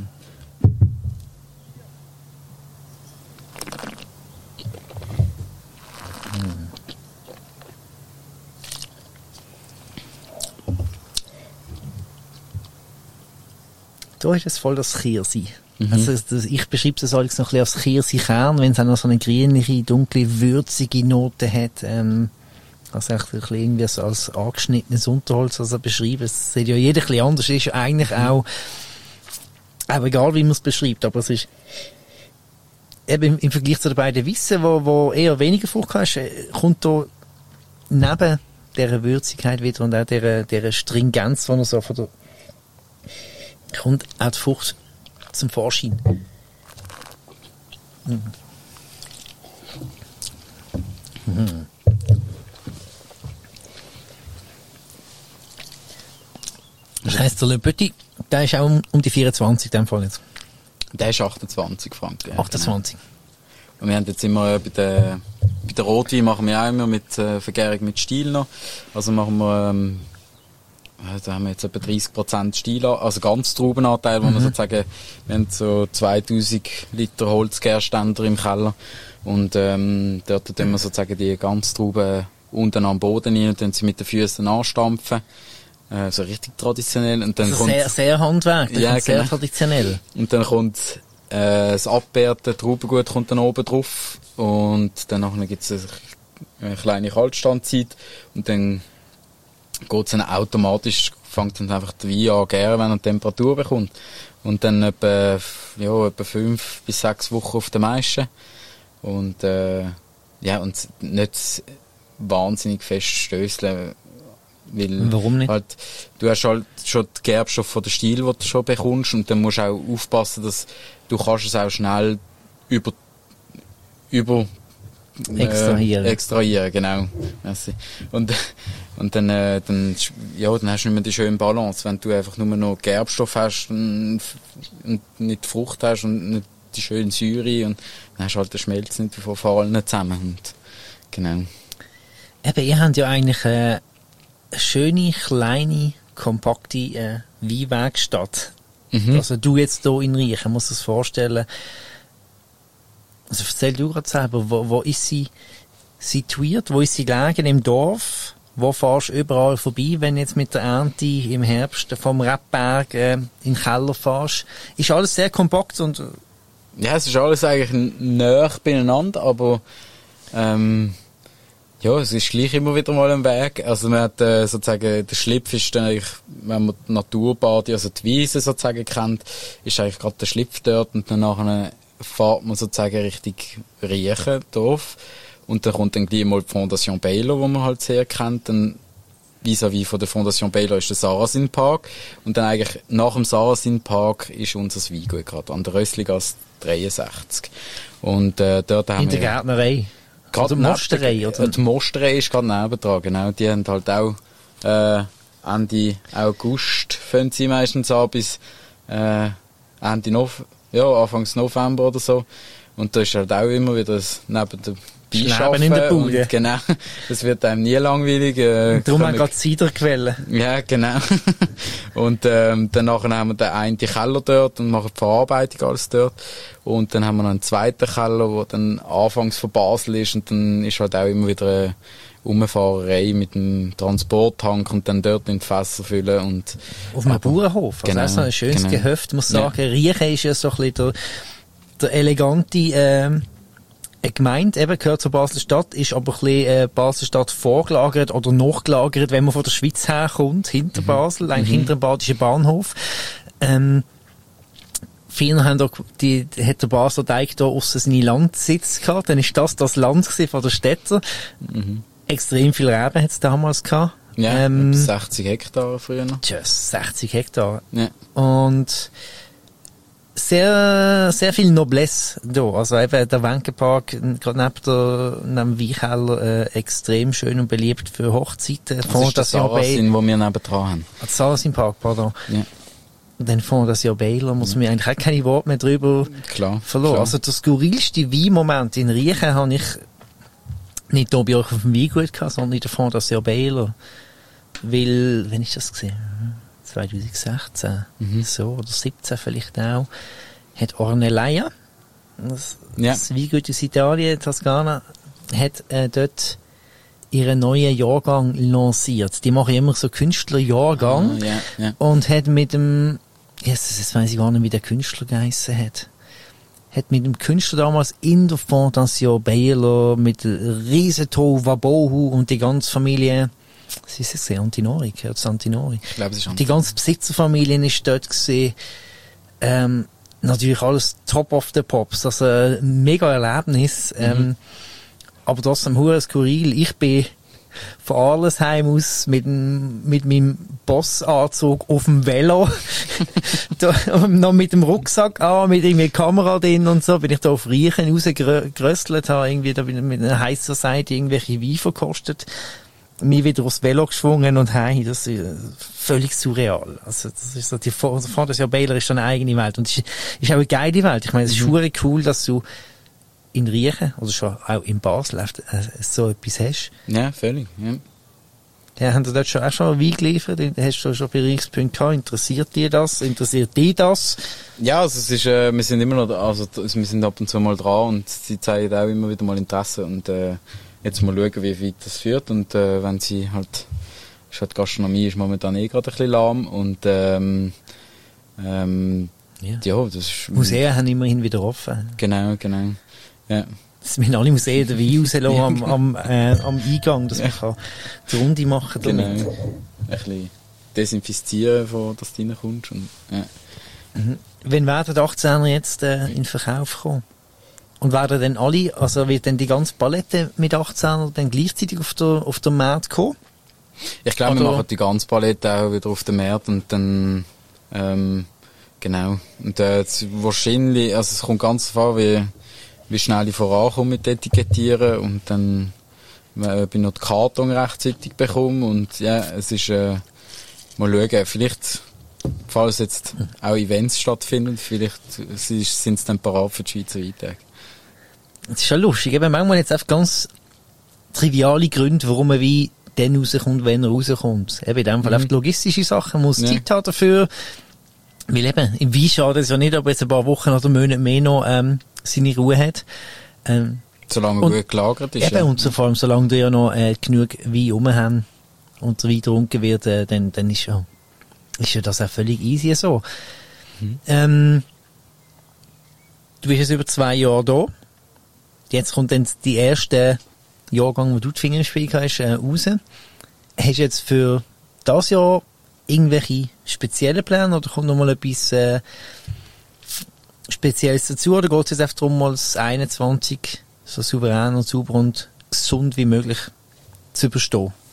Da ist es voll das Kirsi. Also ich beschreibe das alles noch ein bisschen als Kirsi-Kern, wenn es auch noch so eine grünliche, dunkle, würzige Note hat. Also echt ein bisschen irgendwie so als angeschnittenes Unterholz, also beschreiben. Es sieht ja jeder ein bisschen anders. Es ist eigentlich auch egal, wie man es beschreibt, aber es ist eben im Vergleich zu den beiden Wissen, wo eher weniger Frucht hast, kommt da neben dieser Würzigkeit wieder und auch dieser Stringenz, die er so von der kommt auch die Frucht zum Vorschein. Das heisst, der Le Petit, der ist auch um die 24 in dem Fall jetzt. Der ist 28 Franken. 28. Genau. Und wir haben jetzt immer bei der Rotwein machen wir auch immer mit Vergärung mit Stiel noch. Also machen wir da haben wir jetzt etwa 30% Stiel, also ganz Traubenanteil, wo wir sozusagen, wir haben so 2000 Liter Holzgärständer im Keller und dort tun wir sozusagen die ganz Trauben unten am Boden rein und dann sie mit den Füßen anstampfen. So richtig traditionell. Und dann also kommt, sehr Handwerk, ja, sehr genau. traditionell. Und dann kommt das Abbeerte Traubengut kommt dann oben drauf und dann nachher gibt's eine kleine Kaltstandzeit und dann geht's dann automatisch, fängt dann einfach der Wein an gären, wenn er Temperatur bekommt. Und dann etwa 5 bis 6 Wochen auf der Maische. Und, und nicht wahnsinnig fest stößeln. Warum nicht? Halt, du hast halt schon die Gerbstoffe von der Stiel, die du schon bekommst, und dann musst du auch aufpassen, dass du kannst es auch schnell extrahieren, genau. Merci. Und dann hast du nicht mehr die schöne Balance. Wenn du einfach nur noch Gerbstoff hast und nicht die Frucht hast und nicht die schöne Säure, und dann hast du halt den Schmelz nicht von allen zusammen. Und, genau. Eben, ihr habt ja eigentlich eine schöne, kleine, kompakte Weinwerkstatt. Also du jetzt hier in Riechen, musst du es vorstellen. Also erzähl du gerade selber, wo ist sie situiert? Wo ist sie gelegen? Im Dorf? Wo fährst du überall vorbei, wenn du jetzt mit der Ernte im Herbst vom Rebberg in den Keller fährst? Ist alles sehr kompakt und... Ja, es ist alles eigentlich näher beieinander, aber es ist gleich immer wieder mal ein Weg. Also man hat sozusagen, der Schlipf ist dann eigentlich, wenn man die Naturbade, also die Wiese sozusagen kennt, ist eigentlich gerade der Schlipf dort und dann nachher fährt man sozusagen Richtung Riechen, Dorf. Und dann kommt dann gleich mal die Fondation Baylor, die man halt sehr kennt. Dann vis-à-vis von der Fondation Baylor ist der Sarasin Park. Und dann eigentlich nach dem Sarasin Park ist unser Weingut gerade an der Rössligasse 63. Und dort haben in der Gärtnerei. Gerade die Mosterei, oder? Die Mosterei ist gerade nebendran, genau. Die haben halt auch Ende August fangen sie meistens an bis Anfangs November oder so. Und da ist halt auch immer wieder das neben der Beischaffen in der Bude. Genau, das wird einem nie langweilig. Darum haben wir gerade Ciderquellen. Ja, genau. Und danach haben wir den einen Keller dort und machen die Verarbeitung alles dort. Und dann haben wir noch einen zweiten Keller, der dann anfangs von Basel ist. Und dann ist halt auch immer wieder eine Umfahrerei mit dem Transporttank und dann dort in die Fässer füllen. Und auf einem Bauernhof. Also genau, so ein schönes Gehöft, muss ich sagen. Ja. Riechen ist ja so ein bisschen der elegante eine Gemeinde, eben gehört zur Basel-Stadt, ist aber ein bisschen Basel-Stadt vorgelagert oder nachgelagert, wenn man von der Schweiz herkommt, hinter Basel, eigentlich hinter dem Badischen Bahnhof. Viele haben hat der Basler Teig da aussen seine Landsitz gehabt, dann ist das Land von der Städter. Extrem viel Reben hat es damals gehabt. Ja, 60 Hektar früher noch. Tja, 60 Hektar. Ja. Und sehr, sehr viel Noblesse da. Also eben der Wenkenpark, gerade neben dem Weinkeller, extrem schön und beliebt für Hochzeiten. Das ist der Sarasin, wo wir nebendran haben. Der Sarasin Park, pardon. Ja. Und dann Fondation Baylor muss man eigentlich auch keine Worte mehr drüber verloren. Also der skurrilste Weinmoment in Riechen habe ich nicht nur bei euch auf dem Weingut gehabt, sondern in der Fondation Baylor. Weil, wenn ich das gesehen 2016, so, oder 17 vielleicht auch, hat Ornellaia, das Weingut aus Italien, Toskana, hat dort ihren neuen Jahrgang lanciert. Die machen immer so Künstlerjahrgang und hat mit dem, jetzt weiss ich gar nicht, wie der Künstler geheissen hat mit dem Künstler damals in der Fondation Baylor mit riesen Tohuwabohu und die ganze Familie. Sie ist es Antinori, gehört es Antinori. Ich glaube, es ist Antinori. Die ganze Besitzerfamilie ist dort gesehen. Natürlich alles top of the pops. Also, mega Erlebnis. Aber das ist hure skurril. Ich bin von Arlesheim aus mit meinem Bossanzug auf dem Velo, noch mit dem Rucksack an, mit irgendwie Kamera drin und so, bin ich da auf Riechen rausgeröstelt, habe irgendwie da mit einer heißen Seite irgendwelche Wein verkostet, mich wieder aufs Velo geschwungen und heim. Das ist völlig surreal. Also, das ist so, die Fondation Baylor ist schon eine eigene Welt. Und es ist auch eine geile Welt. Ich meine, es ist verdammt cool, dass du in Riechen, oder schon auch in Basel, so etwas hast. Ja, völlig, ja. Ja, haben Sie dort auch schon Wein geliefert? Hast du schon Berührungspunkte gehabt? Interessiert dich das? Interessiert dich das? Ja, also es ist, wir sind immer noch, wir sind ab und zu mal dran und sie zeigen auch immer wieder mal Interesse und, jetzt mal schauen, wie weit das führt und wenn sie halt, ist halt Gastronomie ist momentan gerade ein bisschen lahm und ja, das ist... Museen haben immerhin wieder offen. Genau, ja. Es müssen alle Museen den Wein rauslassen am Eingang, dass man die Runde machen kann. Genau, ein bisschen desinfizieren, dass du reinkommst und, ja. Wann werden die 18er jetzt in den Verkauf kommen? Und werden dann alle, also wird dann die ganze Palette mit 18er dann gleichzeitig auf der Markt kommen? Ich glaube, wir machen die ganze Palette auch wieder auf den Markt und dann, genau. Und wahrscheinlich, also es kommt ganz davon, wie schnell ich vorankomme mit Etikettieren und dann ob ich noch die Karton rechtzeitig bekomme und ja, es ist, mal schauen, vielleicht, falls jetzt auch Events stattfinden, vielleicht sind es dann parat für die Schweizer Weintage. Das ist schon lustig, eben manchmal jetzt einfach ganz triviale Gründe, warum ein Wein dann rauskommt, wenn er rauskommt. Eben in dem Fall einfach logistische Sachen, muss Zeit haben dafür. Weil eben, im Wein schadet es ja nicht, ob jetzt ein paar Wochen oder Monate mehr noch seine Ruhe hat. Solange er gut gelagert ist. Eben, und vor allem, solange du ja noch genug Wein rum haben und der Wein getrunken wird, dann ist ja das auch völlig easy so. Du bist jetzt über 2 Jahre da. Jetzt kommt dann die erste Jahrgang, wo du die Finger im Spiel hast, raus. Hast du jetzt für das Jahr irgendwelche speziellen Pläne oder kommt noch mal etwas Spezielles dazu oder geht es jetzt einfach darum, mal das 21 so souverän und sauber und gesund wie möglich zu überstehen?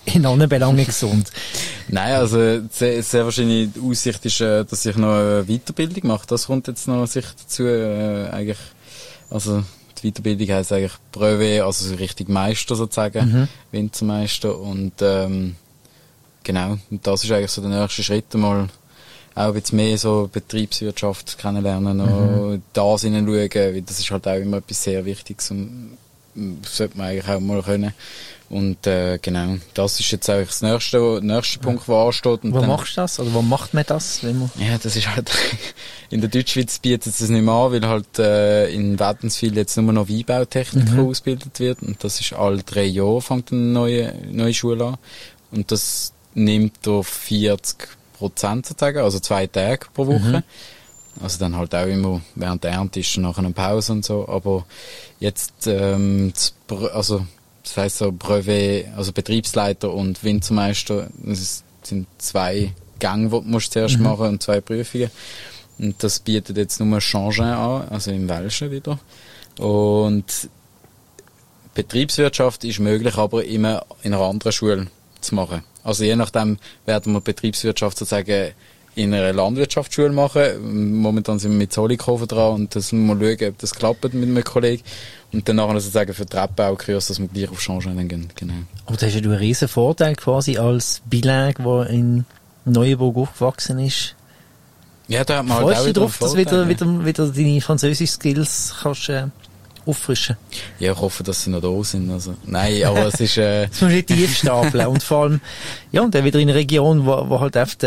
in allen Belangen gesund. Nein, also sehr wahrscheinlich die Aussicht ist, dass ich noch eine Weiterbildung mache. Das kommt jetzt noch sicher dazu. Eigentlich, also die Weiterbildung heisst eigentlich Brevet, also so richtig Meister sozusagen, Winzermeister. Und genau, und das ist eigentlich so der nächste Schritt, mal auch jetzt mehr so Betriebswirtschaft kennenlernen, noch das hineinschauen, weil das ist halt auch immer etwas sehr Wichtiges und sollte man eigentlich auch mal können. Und genau, das ist jetzt eigentlich das nächste Punkt, der ansteht. Und wo machst du das? Oder wo macht man das? Wenn man ja, das ist halt, in der Deutschschweiz bietet es nicht mehr an, weil halt in Wädenswil jetzt nur noch Weinbautechniker ausgebildet wird. Und das ist alle 3 Jahre, fängt eine neue Schule an. Und das nimmt auf 40% sozusagen, also 2 Tage pro Woche. Also dann halt auch immer während der Ernte ist nachher eine Pause und so. Aber jetzt, also das heisst so Brevet, also Betriebsleiter und Winzermeister, das sind 2 Gänge, die du zuerst machen und 2 Prüfungen. Und das bietet jetzt nur Changin an, also im Welschen wieder. Und Betriebswirtschaft ist möglich, aber immer in einer anderen Schule zu machen. Also je nachdem werden wir Betriebswirtschaft sozusagen in einer Landwirtschaftsschule machen. Momentan sind wir mit Zollikofen dran und das müssen wir schauen, ob das klappt mit einem Kollegen. Und dann nachher sozusagen für die Rebbaukurs, dass wir gleich auf Changin gehen. Genau. Aber da hast ja du einen riesen Vorteil quasi als Bilingue, der in Neuenburg aufgewachsen ist. Ja, da hat man halt auch wieder drauf, dass Vorteil, wieder deine französischen Skills kannst auffrischen. Ja, ich hoffe, dass sie noch da sind. Also, nein, aber es ist... das muss nicht tief stapeln. Und vor allem, ja, und dann wieder in einer Region, wo halt oft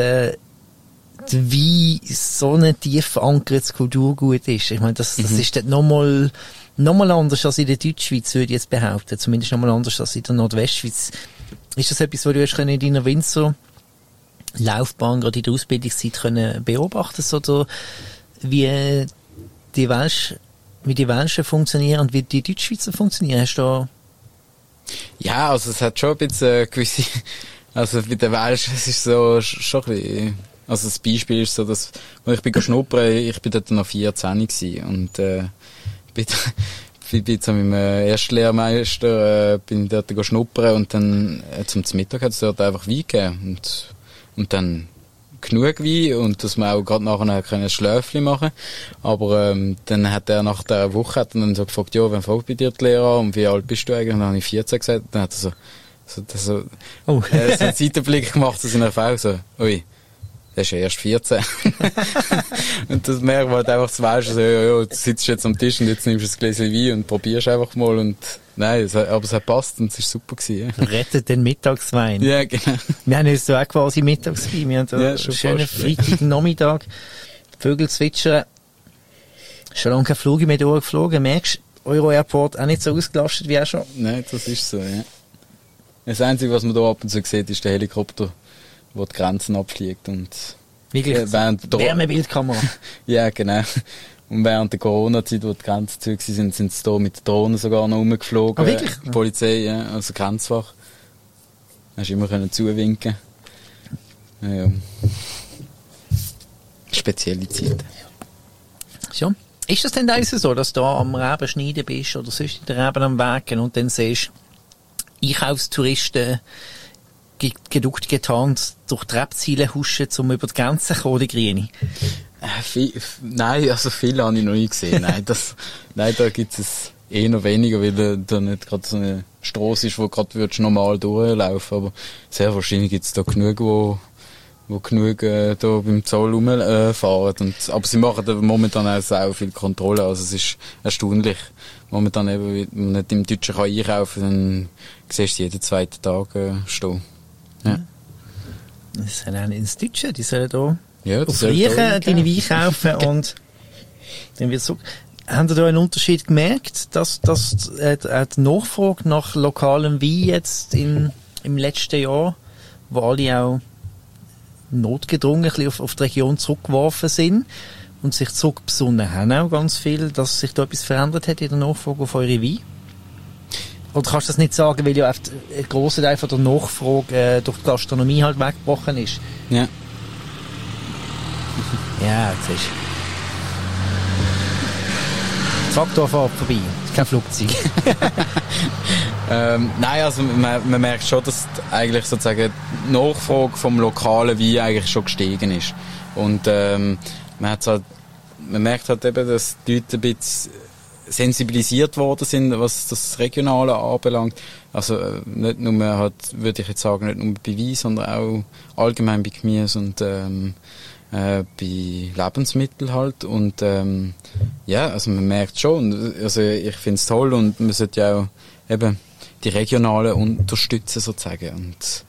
wie so ein tief verankertes Kulturgut ist. Ich meine, das ist dann nochmal anders als in der Deutschschweiz, würde ich jetzt behaupten. Zumindest nochmal anders als in der Nordwestschweiz. Ist das etwas, was du in deiner Winzer-Laufbahn, gerade in der Ausbildungszeit, können beobachten, oder wie die Welschen funktionieren und wie die Deutschschweizer funktionieren? Hast du da... Ja, also es hat schon ein bisschen gewisse... Also bei den Welschen, es ist so schon ein bisschen... Also das Beispiel ist so, dass, als ich bin schnuppern, ich bin dort noch 14 gewesen und bin so mit meinem Erstlehrmeister bin ich dort schnuppern und dann zum Mittag hat es dort einfach Wein gegeben und dann genug Wein und dass wir auch gerade nachher ein Schläfchen machen. Aber dann hat er nach der Woche dann so gefragt, ja, wann fängt bei dir die Lehre an und wie alt bist du eigentlich? Und dann habe ich 14 gesagt. Dann hat er so einen Seitenblick gemacht zu seiner Frau, so, ui, der ist ja erst 14. Und das merkt man halt einfach zu Welschen, so, ja, du sitzt jetzt am Tisch und jetzt nimmst du ein Gläschen Wein und probierst einfach mal und nein, aber es hat passt und es war super gewesen. Ja. Rettet den Mittagswein. Ja, genau. Wir haben jetzt auch quasi Mittagswein. Wir haben da einen schönen Freitagnachmittag. Vögel zwitschern. Schon lange kein Flug mehr durchgeflogen. Merkst du, Euro-Airport auch nicht so ausgelastet wie auch schon? Nein, das ist so, ja. Das Einzige, was man da ab und zu sieht, ist der Helikopter, der die Grenzen abfliegt und wirklich? Wärmebildkamera. Ja, genau. Und während der Corona-Zeit, wo die Grenzen zu sind, sind sie da mit den Drohnen sogar noch rumgeflogen. Ah, wirklich? Die Polizei, ja, also Grenzwache. Hast du immer können zuwinken. Ja. Spezielle Zeiten. Ja. Ist das denn also so, dass du da am Reben schneiden bist oder sonst in der Reben am Wagen und dann siehst, Einkaufstouristen geduckt getarnt durch die Rebziele huschen, um über die Grenze zu kommen, die Grüne? Nein, also viel habe ich noch nicht gesehen. Nein, da gibt es noch weniger, weil da nicht gerade so eine Strasse ist, wo gerade normal durchlaufen. Aber sehr wahrscheinlich gibt es da genug, wo genug da beim Zoll rumfahren. Aber sie machen momentan auch viel Kontrolle. Also es ist erstaunlich. Momentan eben, wenn man nicht im Deutschen kann einkaufen kann, dann siehst du jeden 2. Tag stehen. Ja. Das ist ja ins Deutsche, die sollen da auf Riechen deine Weine kaufen und dann wird so. Haben Sie da einen Unterschied gemerkt, dass die Nachfrage nach lokalem Wein jetzt im letzten Jahr, wo alle auch notgedrungen ein bisschen auf die Region zurückgeworfen sind und sich zurückbesonnen haben auch ganz viel, dass sich da etwas verändert hat in der Nachfrage auf eure Weine? Oder kannst du das nicht sagen, weil ja ein grosser Teil von der Nachfrage durch die Gastronomie halt weggebrochen ist? Ja. Ja, jetzt ist Traktorfahrt vorbei. Kein Flugzeug. Nein, also man merkt schon, dass eigentlich sozusagen die Nachfrage vom lokalen Wein eigentlich schon gestiegen ist. Und man merkt halt eben, dass die Leute ein bisschen sensibilisiert worden sind, was das Regionale anbelangt. Also nicht nur, würde ich jetzt sagen, nicht nur bei Wein, sondern auch allgemein bei Gemüse und bei Lebensmitteln halt. Und also man merkt schon, also ich finde es toll und man sollte ja auch eben die Regionalen unterstützen sozusagen. Und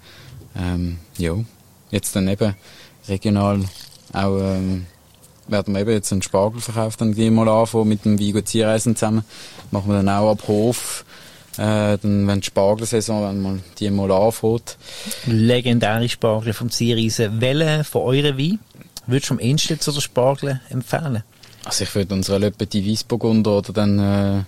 jetzt dann eben regional auch werden wir eben jetzt einen Spargel verkauft, dann gehen wir mal anfangen mit dem Weingut Zierreisen zusammen. Machen wir dann auch ab Hof. Dann, wenn die Spargelsaison, wenn man die mal anfängt. Legendäre Spargel vom Zierreisen. Welche von euren Wein würdest du am ehesten zu der Spargel empfehlen? Also ich würde unsere Le Petit Weissburgunder oder dann,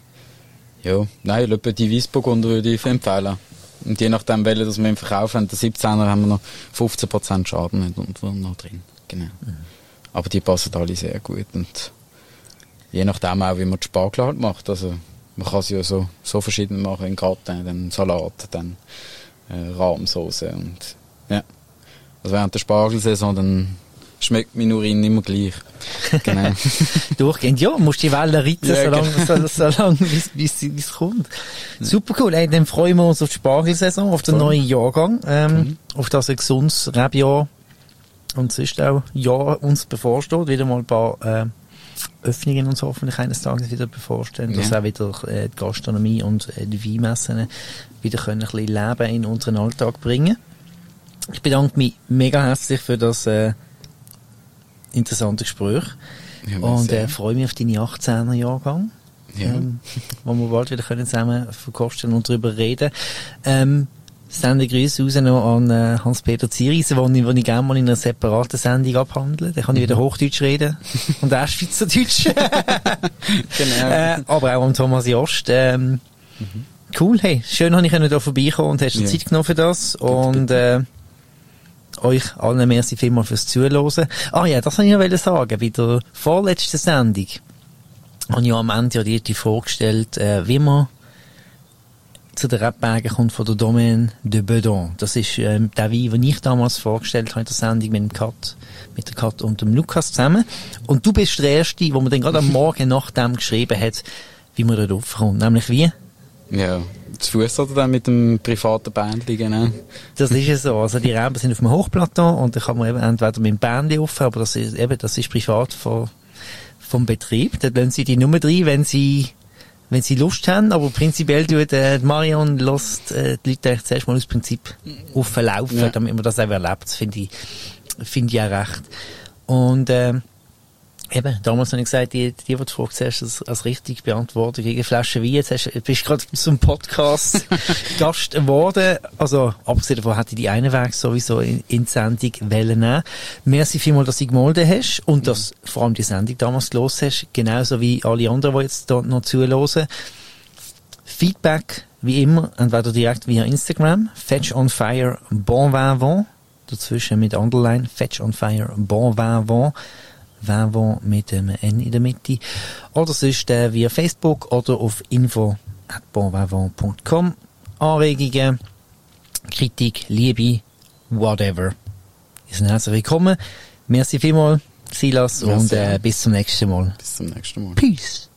Le Petit Weissburgunder würde ich empfehlen. Und je nachdem, welche das wir im Verkauf haben, der 17er haben wir noch 15% Schaden noch drin. Genau. Mhm. Aber die passen alle sehr gut und je nachdem auch, wie man die Spargel halt macht. Also man kann sie ja so verschieden machen, in Gratin, dann Salat, dann Rahmsauce und ja. Also während der Spargelsaison, dann schmeckt mein Urin immer gleich. Genau. Durchgehend, ja, musst die Wellen reiten, ja, solange bis es kommt. Super cool, ey, dann freuen wir uns auf die Spargelsaison, auf den neuen Jahrgang, auf das ein gesundes Rebjahr. Und sonst auch, uns bevorsteht, wieder mal ein paar Öffnungen uns hoffentlich eines Tages wieder bevorstehen, dass auch wieder die Gastronomie und die Weinmessen wieder können ein bisschen Leben in unseren Alltag bringen. Ich bedanke mich mega herzlich für das interessante Gespräch und freue mich auf deine 18er Jahrgang, wo wir bald wieder können zusammen verkosten und darüber reden. Sende Grüße raus noch an Hans-Peter Zierreisen, wo ich gerne mal in einer separaten Sendung abhandle. Da kann ich wieder Hochdeutsch reden und auch Schweizerdeutsch. Genau. Aber auch an Thomas Jost. Cool, hey, schön, dass ich da vorbeikommen und hast dir Zeit genommen für das. Und euch allen merci vielmals fürs Zuhören. Ah ja, das wollte ich noch sagen. Bei der vorletzten Sendung habe ich am Ende dir vorgestellt, wie man zu der Rebberge kommt von der Domaine de Bedon. Das ist der Wein, den ich damals vorgestellt habe in der Sendung mit der Kat und dem Lukas zusammen. Und du bist der Erste, wo man dann gerade am Morgen nach dem geschrieben hat, wie man dort raufkommt. Nämlich wie? Ja, zu Fuß oder dann mit dem privaten Bändchen, genau. Das ist ja so. Also die Reben sind auf dem Hochplateau und da kann man eben entweder mit dem Bändchen rauf, aber das ist privat vom Betrieb. Da lassen sie die Nummer drin, wenn sie Lust haben, aber prinzipiell tut Marion lässt die Leute eigentlich zuerst mal aus Prinzip auflaufen, damit man das auch erlebt. Das finde ich auch recht. Und eben, damals habe ich gesagt, die du vorher zuerst als richtig beantwortet gegen Flaschen Wein. Jetzt bist du gerade zum Podcast Gast geworden. Also, abgesehen davon hätte ich die einen Weg sowieso in die Sendung nehmen. Merci vielmals, dass du gemolden hast und dass vor allem die Sendung damals los hast. Genauso wie alle anderen, die jetzt dort noch zuhören. Feedback, wie immer, entweder direkt via Instagram, Fetch on Fire Bon Vin Vent. Dazwischen mit Underline, Fetch on Fire Bon Vin Vent. Vin mit dem N in der Mitte. Oder sonst via Facebook oder auf info@bonvivant.com. Anregungen, Kritik, Liebe, whatever. Ihr seid herzlich willkommen. Merci vielmals, Silas, und bis zum nächsten Mal. Bis zum nächsten Mal. Peace.